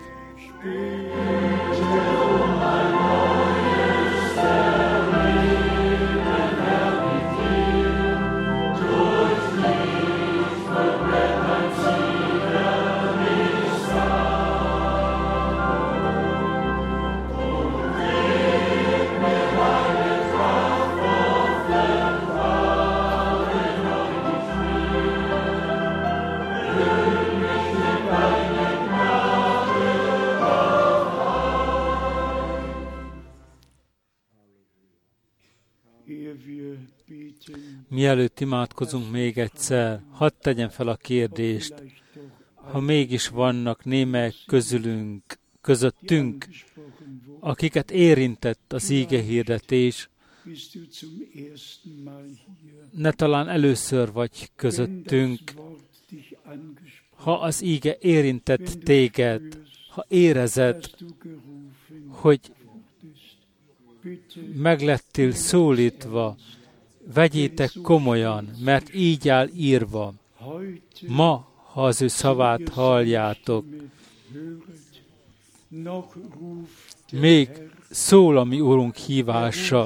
Mielőtt imádkozunk még egyszer, hadd tegyem fel a kérdést, ha mégis vannak némelyek közöttünk, akiket érintett az ígehirdetés, ne talán először vagy közöttünk, ha az íge érintett téged, ha érezed, hogy meglettél szólítva, vegyétek komolyan, mert így áll írva. Ma, ha az ő szavát halljátok, még szól a mi Urunk hívása.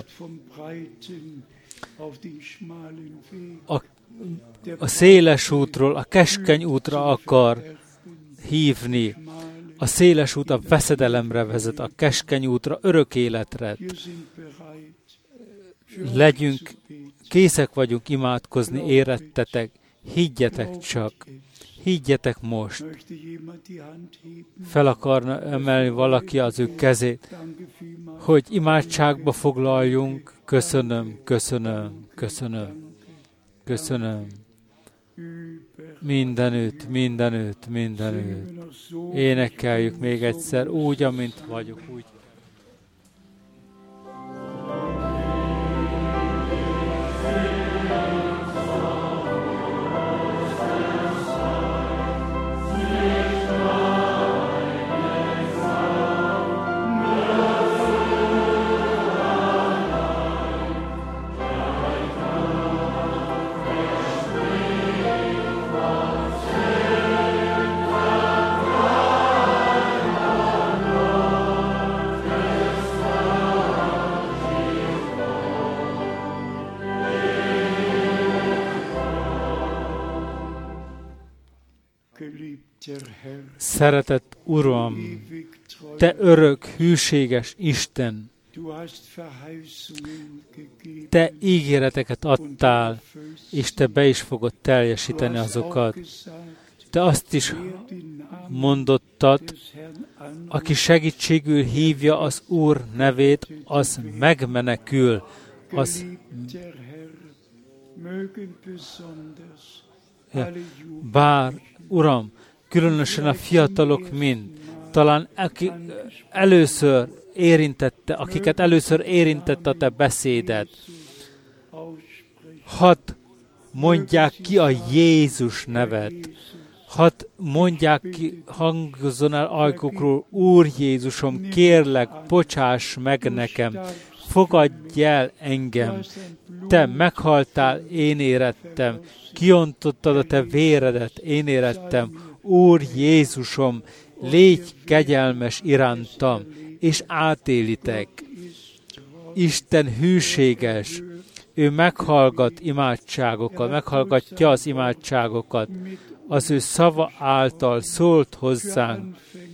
A széles útról, a keskeny útra akar hívni. A széles út a veszedelemre vezet, a keskeny útra örök életre. Készek vagyunk imádkozni, érettetek, higgyetek csak, higgyetek most. Fel akarna emelni valaki az ő kezét, hogy imádságba foglaljunk. Köszönöm, köszönöm, köszönöm, köszönöm. Mindenütt, mindenütt, mindenütt. Énekeljük még egyszer, úgy, amint vagyok, úgy. Szeretett Uram, Te örök, hűséges Isten, Te ígéreteket adtál, és Te be is fogod teljesíteni azokat. Te azt is mondottad, aki segítségül hívja az Úr nevét, az megmenekül. Bár, Uram, különösen a fiatalok mind, talán akiket először érintette a Te beszéded, hadd mondják ki a Jézus nevet, hadd mondják ki, hangozzon el ajkukról, Úr Jézusom, kérlek, bocsáss meg nekem, fogadj el engem, Te meghaltál, én érettem, kiontottad a Te véredet, én érettem, Úr Jézusom, légy kegyelmes irántam, és átélitek. Isten hűséges, ő meghallgat imádságokat, meghallgatja az imádságokat, az ő szava által szólt hozzánk.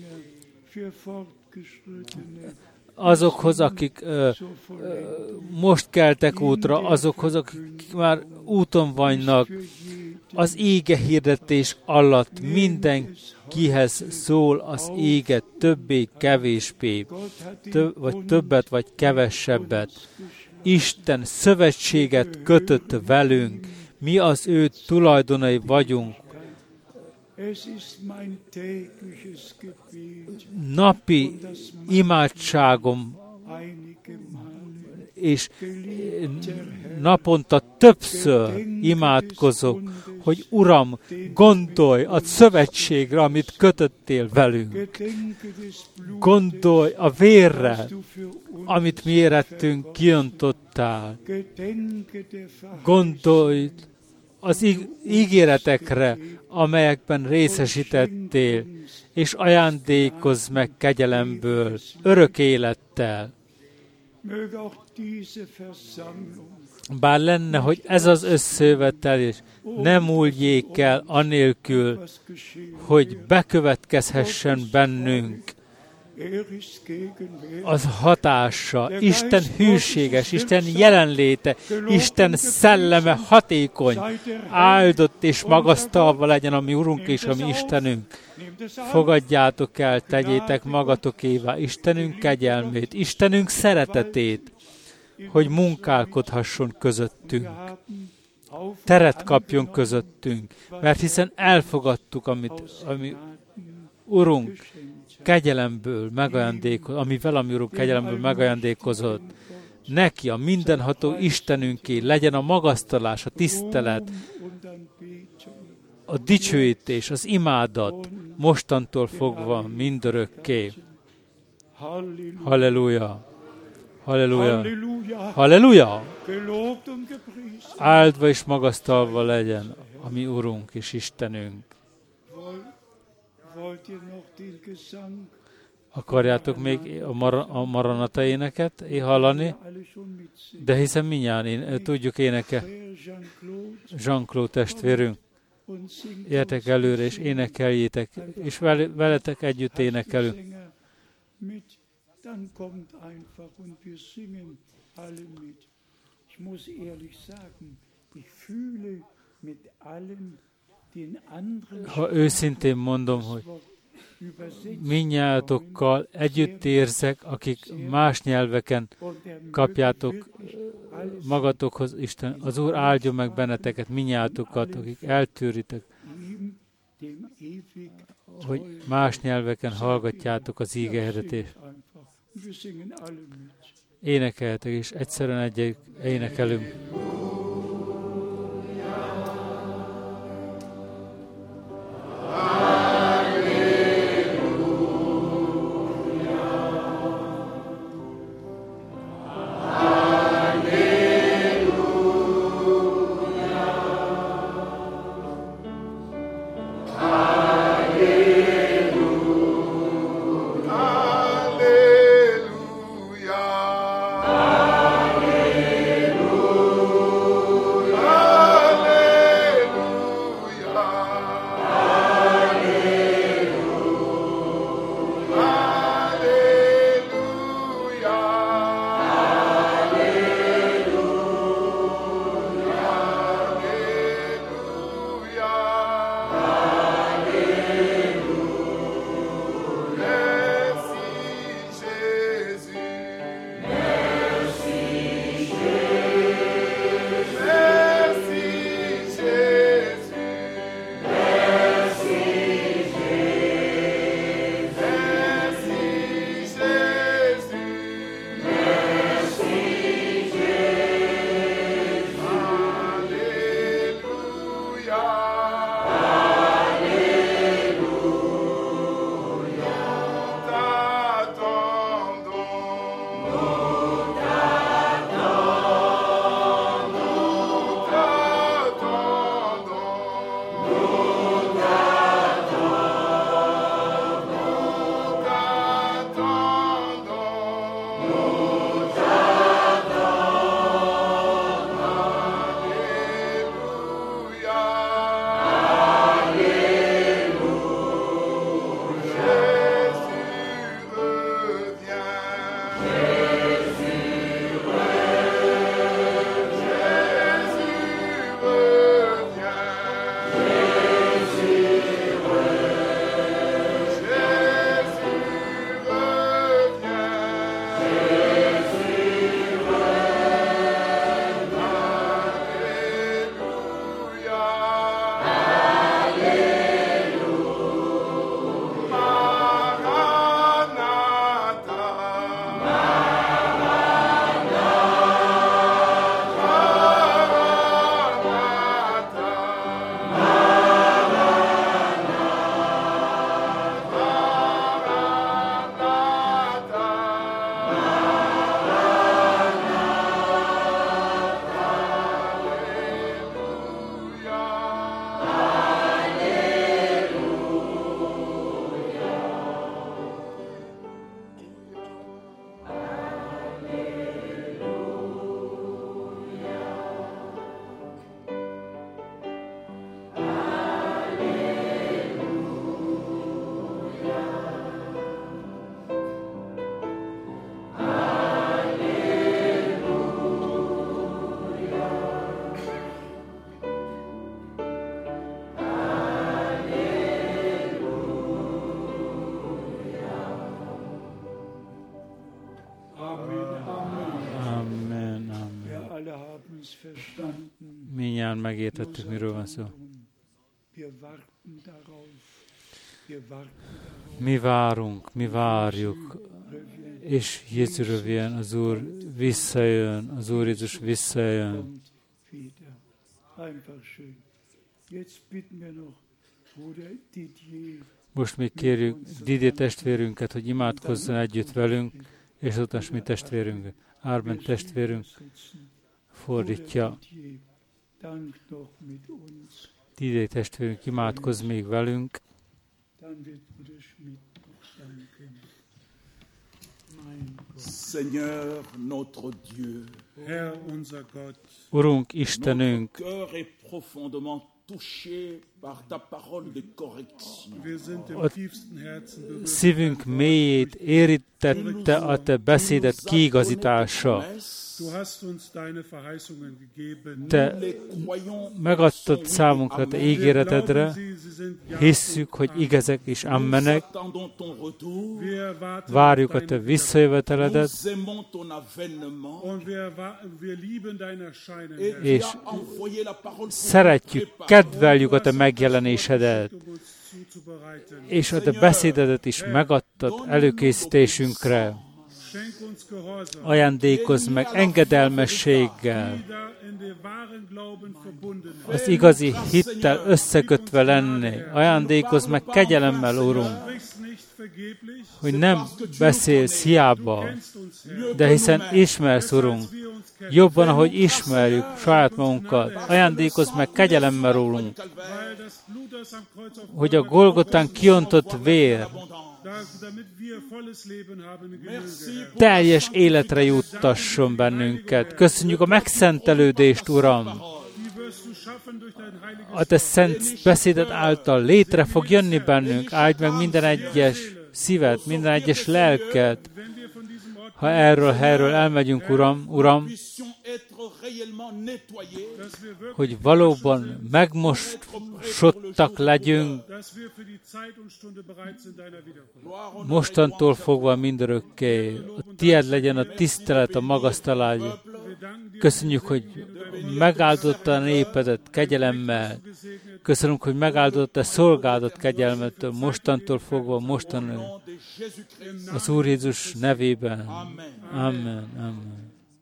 Azokhoz, akik most keltek útra, azokhoz, akik már úton vannak, az ége hirdetés alatt mindenkihez szól az ége többé-kevésbé, vagy többet, vagy kevesebbet. Isten szövetséget kötött velünk, mi az ő tulajdonai vagyunk. Napi imádságom, és naponta többször imádkozok, hogy Uram, gondolj a szövetségre, amit kötöttél velünk. Gondolj a vérre, amit mi érettünk kiontottál. Gondolj az ígéretekre, amelyekben részesítettél, és ajándékozz meg kegyelemből, örök élettel. Bár lenne, hogy ez az összejövetelés nem múljék el anélkül, hogy bekövetkezhessen bennünk az hatása, Isten hűséges, Isten jelenléte, Isten szelleme hatékony, áldott és magasztalva legyen a mi Urunk és a mi Istenünk. Fogadjátok el, tegyétek magatokévá Istenünk kegyelmét, Istenünk szeretetét, hogy munkálkodhasson közöttünk. Teret kapjon közöttünk, mert hiszen elfogadtuk, ami Urunk kegyelemből megajándékozott, amivel a mi Urunk kegyelemből megajándékozott. Neki, a mindenható Istenünké legyen a magasztalás, a tisztelet, a dicsőítés, az imádat mostantól fogva mindörökké. Halleluja! Halleluja! Halleluja! Áldva és magasztalva legyen a mi Urunk és Istenünk. Akarjátok még a Maranata éneket hallani? De hiszen mindjárt tudjuk énekelni. Jean-Claude testvérünk. Jöjjetek előre és énekeljétek, és veletek együtt énekelünk. Ha őszintén mondom, hogy mindnyájatokkal együtt érzek, akik más nyelveken kapjátok magatokhoz Isten. Az Úr áldjon meg benneteket, mindnyájatokat, akik eltűritek, hogy más nyelveken hallgatjátok az ígéretést. Énekeljetek, és egyszerűen énekelünk. Alleluia. Mindjárt megértettük, miről van szó. Mi várunk, mi várjuk, és Jézusra jön, az Úr visszajön, az Úr Jézus visszajön. Most még kérjük Didier testvérünket, hogy imádkozzon együtt velünk, és utána mi testvérünk, Árben testvérünk fordítja. Didier testvérünk imádkozz még velünk. Seigneur, notre Dieu, Herr, unser Gott, Urunk, Istenünk, notre cœur est profondément touché par ta parole de correction. wir sind im A tiefsten Herzen berührt. szívünk mélyét érintette a te beszédet kiigazítása. Du hast uns deine Verheißungen gegeben. Te megadtad számunkra te ígéretedre, hisszük, hogy igazak és ammenek, Wir warten várjuk a te visszajöveteledet, Nous aimons ton avènement und wir lieben dein Erscheinen, et Herr. tu és as envoyé la parole szeretjük, kedveljük a te megjelenésedet, Um uns zuzubereiten. és a te beszédedet is megadtad előkészítésünkre. Schenk uns Gehorsam, Ajándékozz meg engedelmességgel, wieder in den wahren Glauben verbunden. az igazi hittel összekötve lenni. Ajándékozz meg kegyelemmel, Urunk, Sprichst nicht vergeblich, hogy nem beszélsz hiába, kennst uns, Herr, de hiszen ismersz, Urunk, wir uns kennen, jobban, ahogy ismerjük saját magunkat. Ajándékozz meg kegyelemmel, Urunk, weil das Blut, das am Kreuz auf hogy a Golgotán kiontott vér damit wir volles Leben haben in Genüge, Herr. teljes életre juttasson bennünket. Köszönjük a megszentelődést, Uram! Die wirst du schaffen durch dein heiliges A te szent beszéded által létre fog jönni bennünk. Áldj meg minden egyes szívet, minden egyes lelket. Wenn wir von diesem Ort, Ha erről elmegyünk, Uram, puissions être réellement nettoyés, dass wir wirklich, hogy valóban megmosottak legyünk, dass wir für die Zeit und Stunde bereit sind deiner Wiederkunft. mostantól fogva mindörökké. A tied legyen a tisztelet, a magasztalágy. Wir danken dir, Köszönjük, hogy megáldotta a népedet kegyelemmel. Köszönjük, hogy megáldotta a szolgádat kegyelmettől. Mostantól fogva, mostanul. de Jésus-Christ. Az Úr Jézus nevében. Amen. Amen.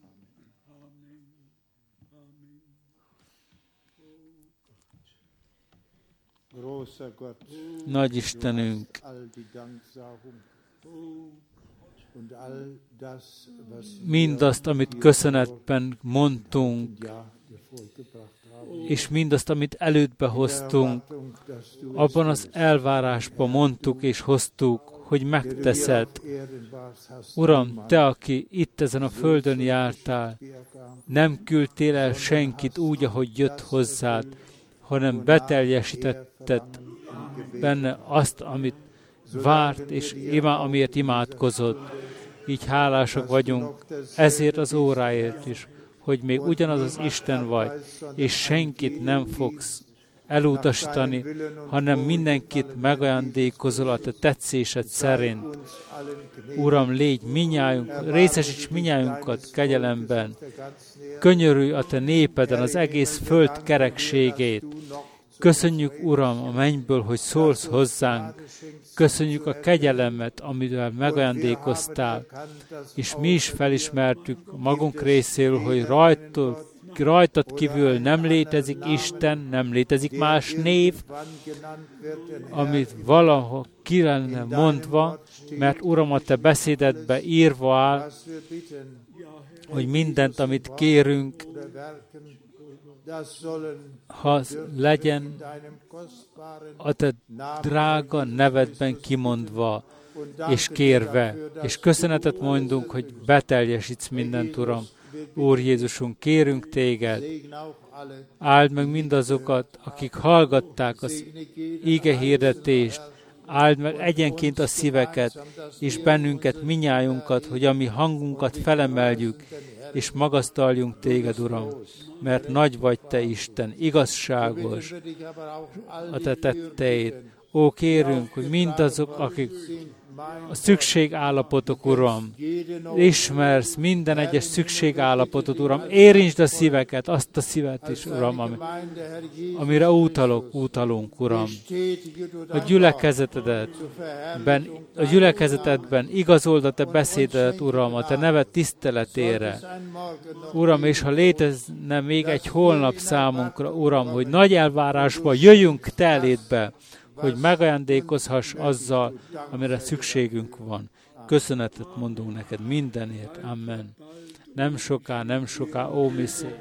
Großer Gott, Nagy Istenünk, all die Danksagung und all das, was mindazt, amit köszönetben mondtunk, ja hervorgebracht haben, és mindazt, amit elődbe hoztunk, Erwartung, dass du abban az elvárásban mondtuk és hoztuk, hogy megteszed. auf Erden warst, hast Uram, Te, aki itt ezen a földön jártál, Berger nem küldtél el senkit úgy, ahogy jött hozzád, hanem beteljesítetted benne azt, amit várt, és amiért imádkozott. Így hálásak vagyunk ezért az óráért is, hogy még ugyanaz az Isten vagy, és senkit nem fogsz elutasítani, hanem mindenkit megajándékozol a te tetszésed szerint. Uram, légy minnyájunk, részesíts minnyájunkat kegyelemben, könyörülj a te népeden az egész föld kerekségét. Köszönjük, Uram, a mennyből, hogy szólsz hozzánk. Köszönjük a kegyelemet, amivel megajándékoztál, és mi is felismertük magunk részéről, hogy rajtad kívül nem létezik Isten, nem létezik más név, amit valahol ki lenne mondva, mert Uram, a te beszédedbe írva áll, hogy mindent, amit kérünk, ha legyen a te drága nevedben kimondva és kérve, és köszönetet mondunk, hogy beteljesítsz mindent, Uram. Úr Jézusunk, kérünk téged, áld meg mindazokat, akik hallgatták az íge hirdetést, áld meg egyenként a szíveket, és bennünket, minnyájunkat, hogy a mi hangunkat felemeljük, és magasztaljunk téged, Uram, mert nagy vagy te, Isten, igazságos a te tetteid. Ó, kérünk, hogy mindazok, akik a szükségállapotok, Uram. Ismersz minden egyes szükségállapotot, Uram. Érintsd a szíveket, azt a szívet is, Uram, amire útalunk, Uram. A gyülekezetedben igazold a Te beszédedet, Uram, a Te neved tiszteletére. Uram, és ha létezne még egy holnap számunkra, Uram, hogy nagy elvárásba jöjjünk Te elédbe, hogy megajándékozhass azzal, amire szükségünk van. Köszönetet mondunk neked mindenért. Amen. Nem soká, ó mi szép.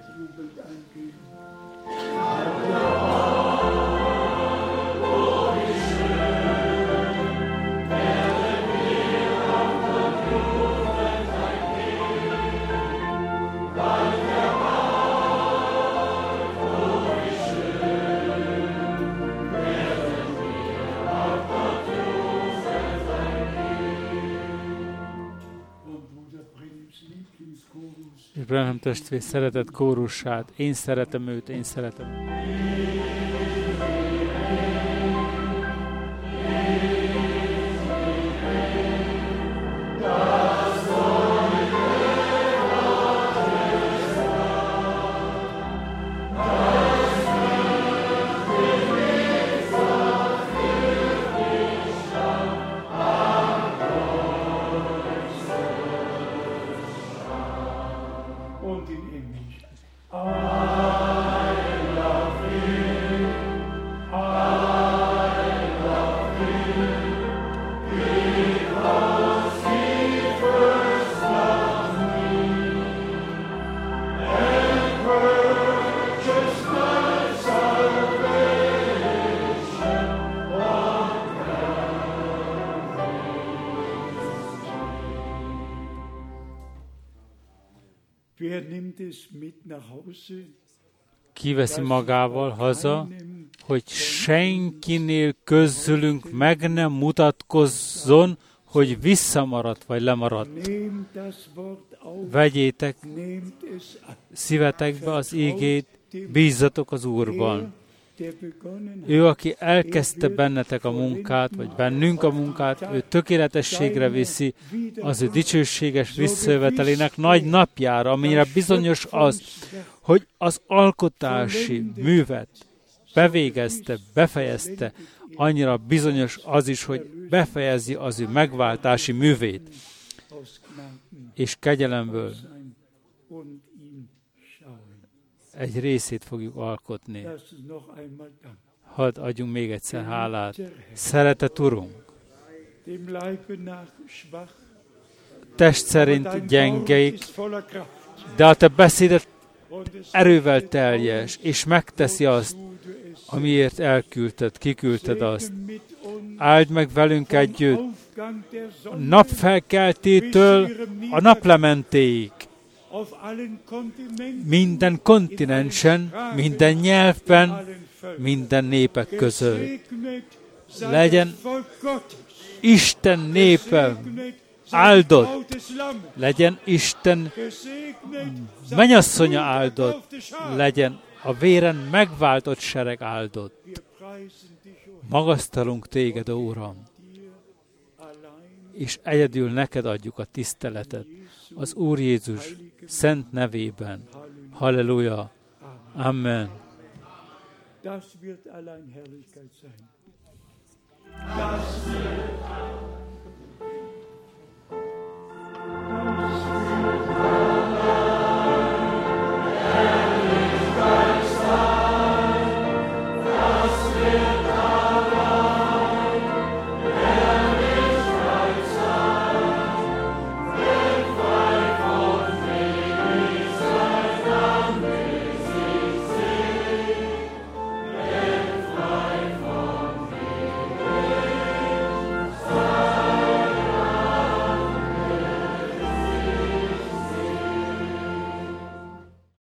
És Branham testvér szeretett kórusát. Én szeretem őt, én szeretem. Kiveszi magával haza, hogy senkinél közülünk meg nem mutatkozzon, hogy visszamaradt vagy lemaradt. Vegyétek szívetekbe az ígét, bízzatok az Úrban. Ő, aki elkezdte bennetek a munkát, vagy bennünk a munkát, ő tökéletességre viszi az ő dicsőséges visszajövetelének nagy napjára, amire bizonyos az, hogy az alkotási művet bevégezte, befejezte, annyira bizonyos az is, hogy befejezi az ő megváltási művét, és kegyelemből egy részét fogjuk alkotni. Hadd adjunk még egyszer hálát. Szeretett Urunk, test szerint gyengeik, de a Te beszédet erővel teljes, és megteszi azt, amiért elküldted, kiküldted azt. Áld meg velünk együtt, a napfelkeltétől a naplementéig, minden kontinensen, minden nyelvben, minden népek között. Legyen Isten népe áldott, legyen Isten mennyasszonya áldott, legyen a véren megváltott sereg áldott. Magasztalunk Téged, ó Uram, és egyedül neked adjuk a tiszteletet az Úr Jézus szent nevében. Halleluja. Amen. Das wird allein Herrlichkeit sein. Das wird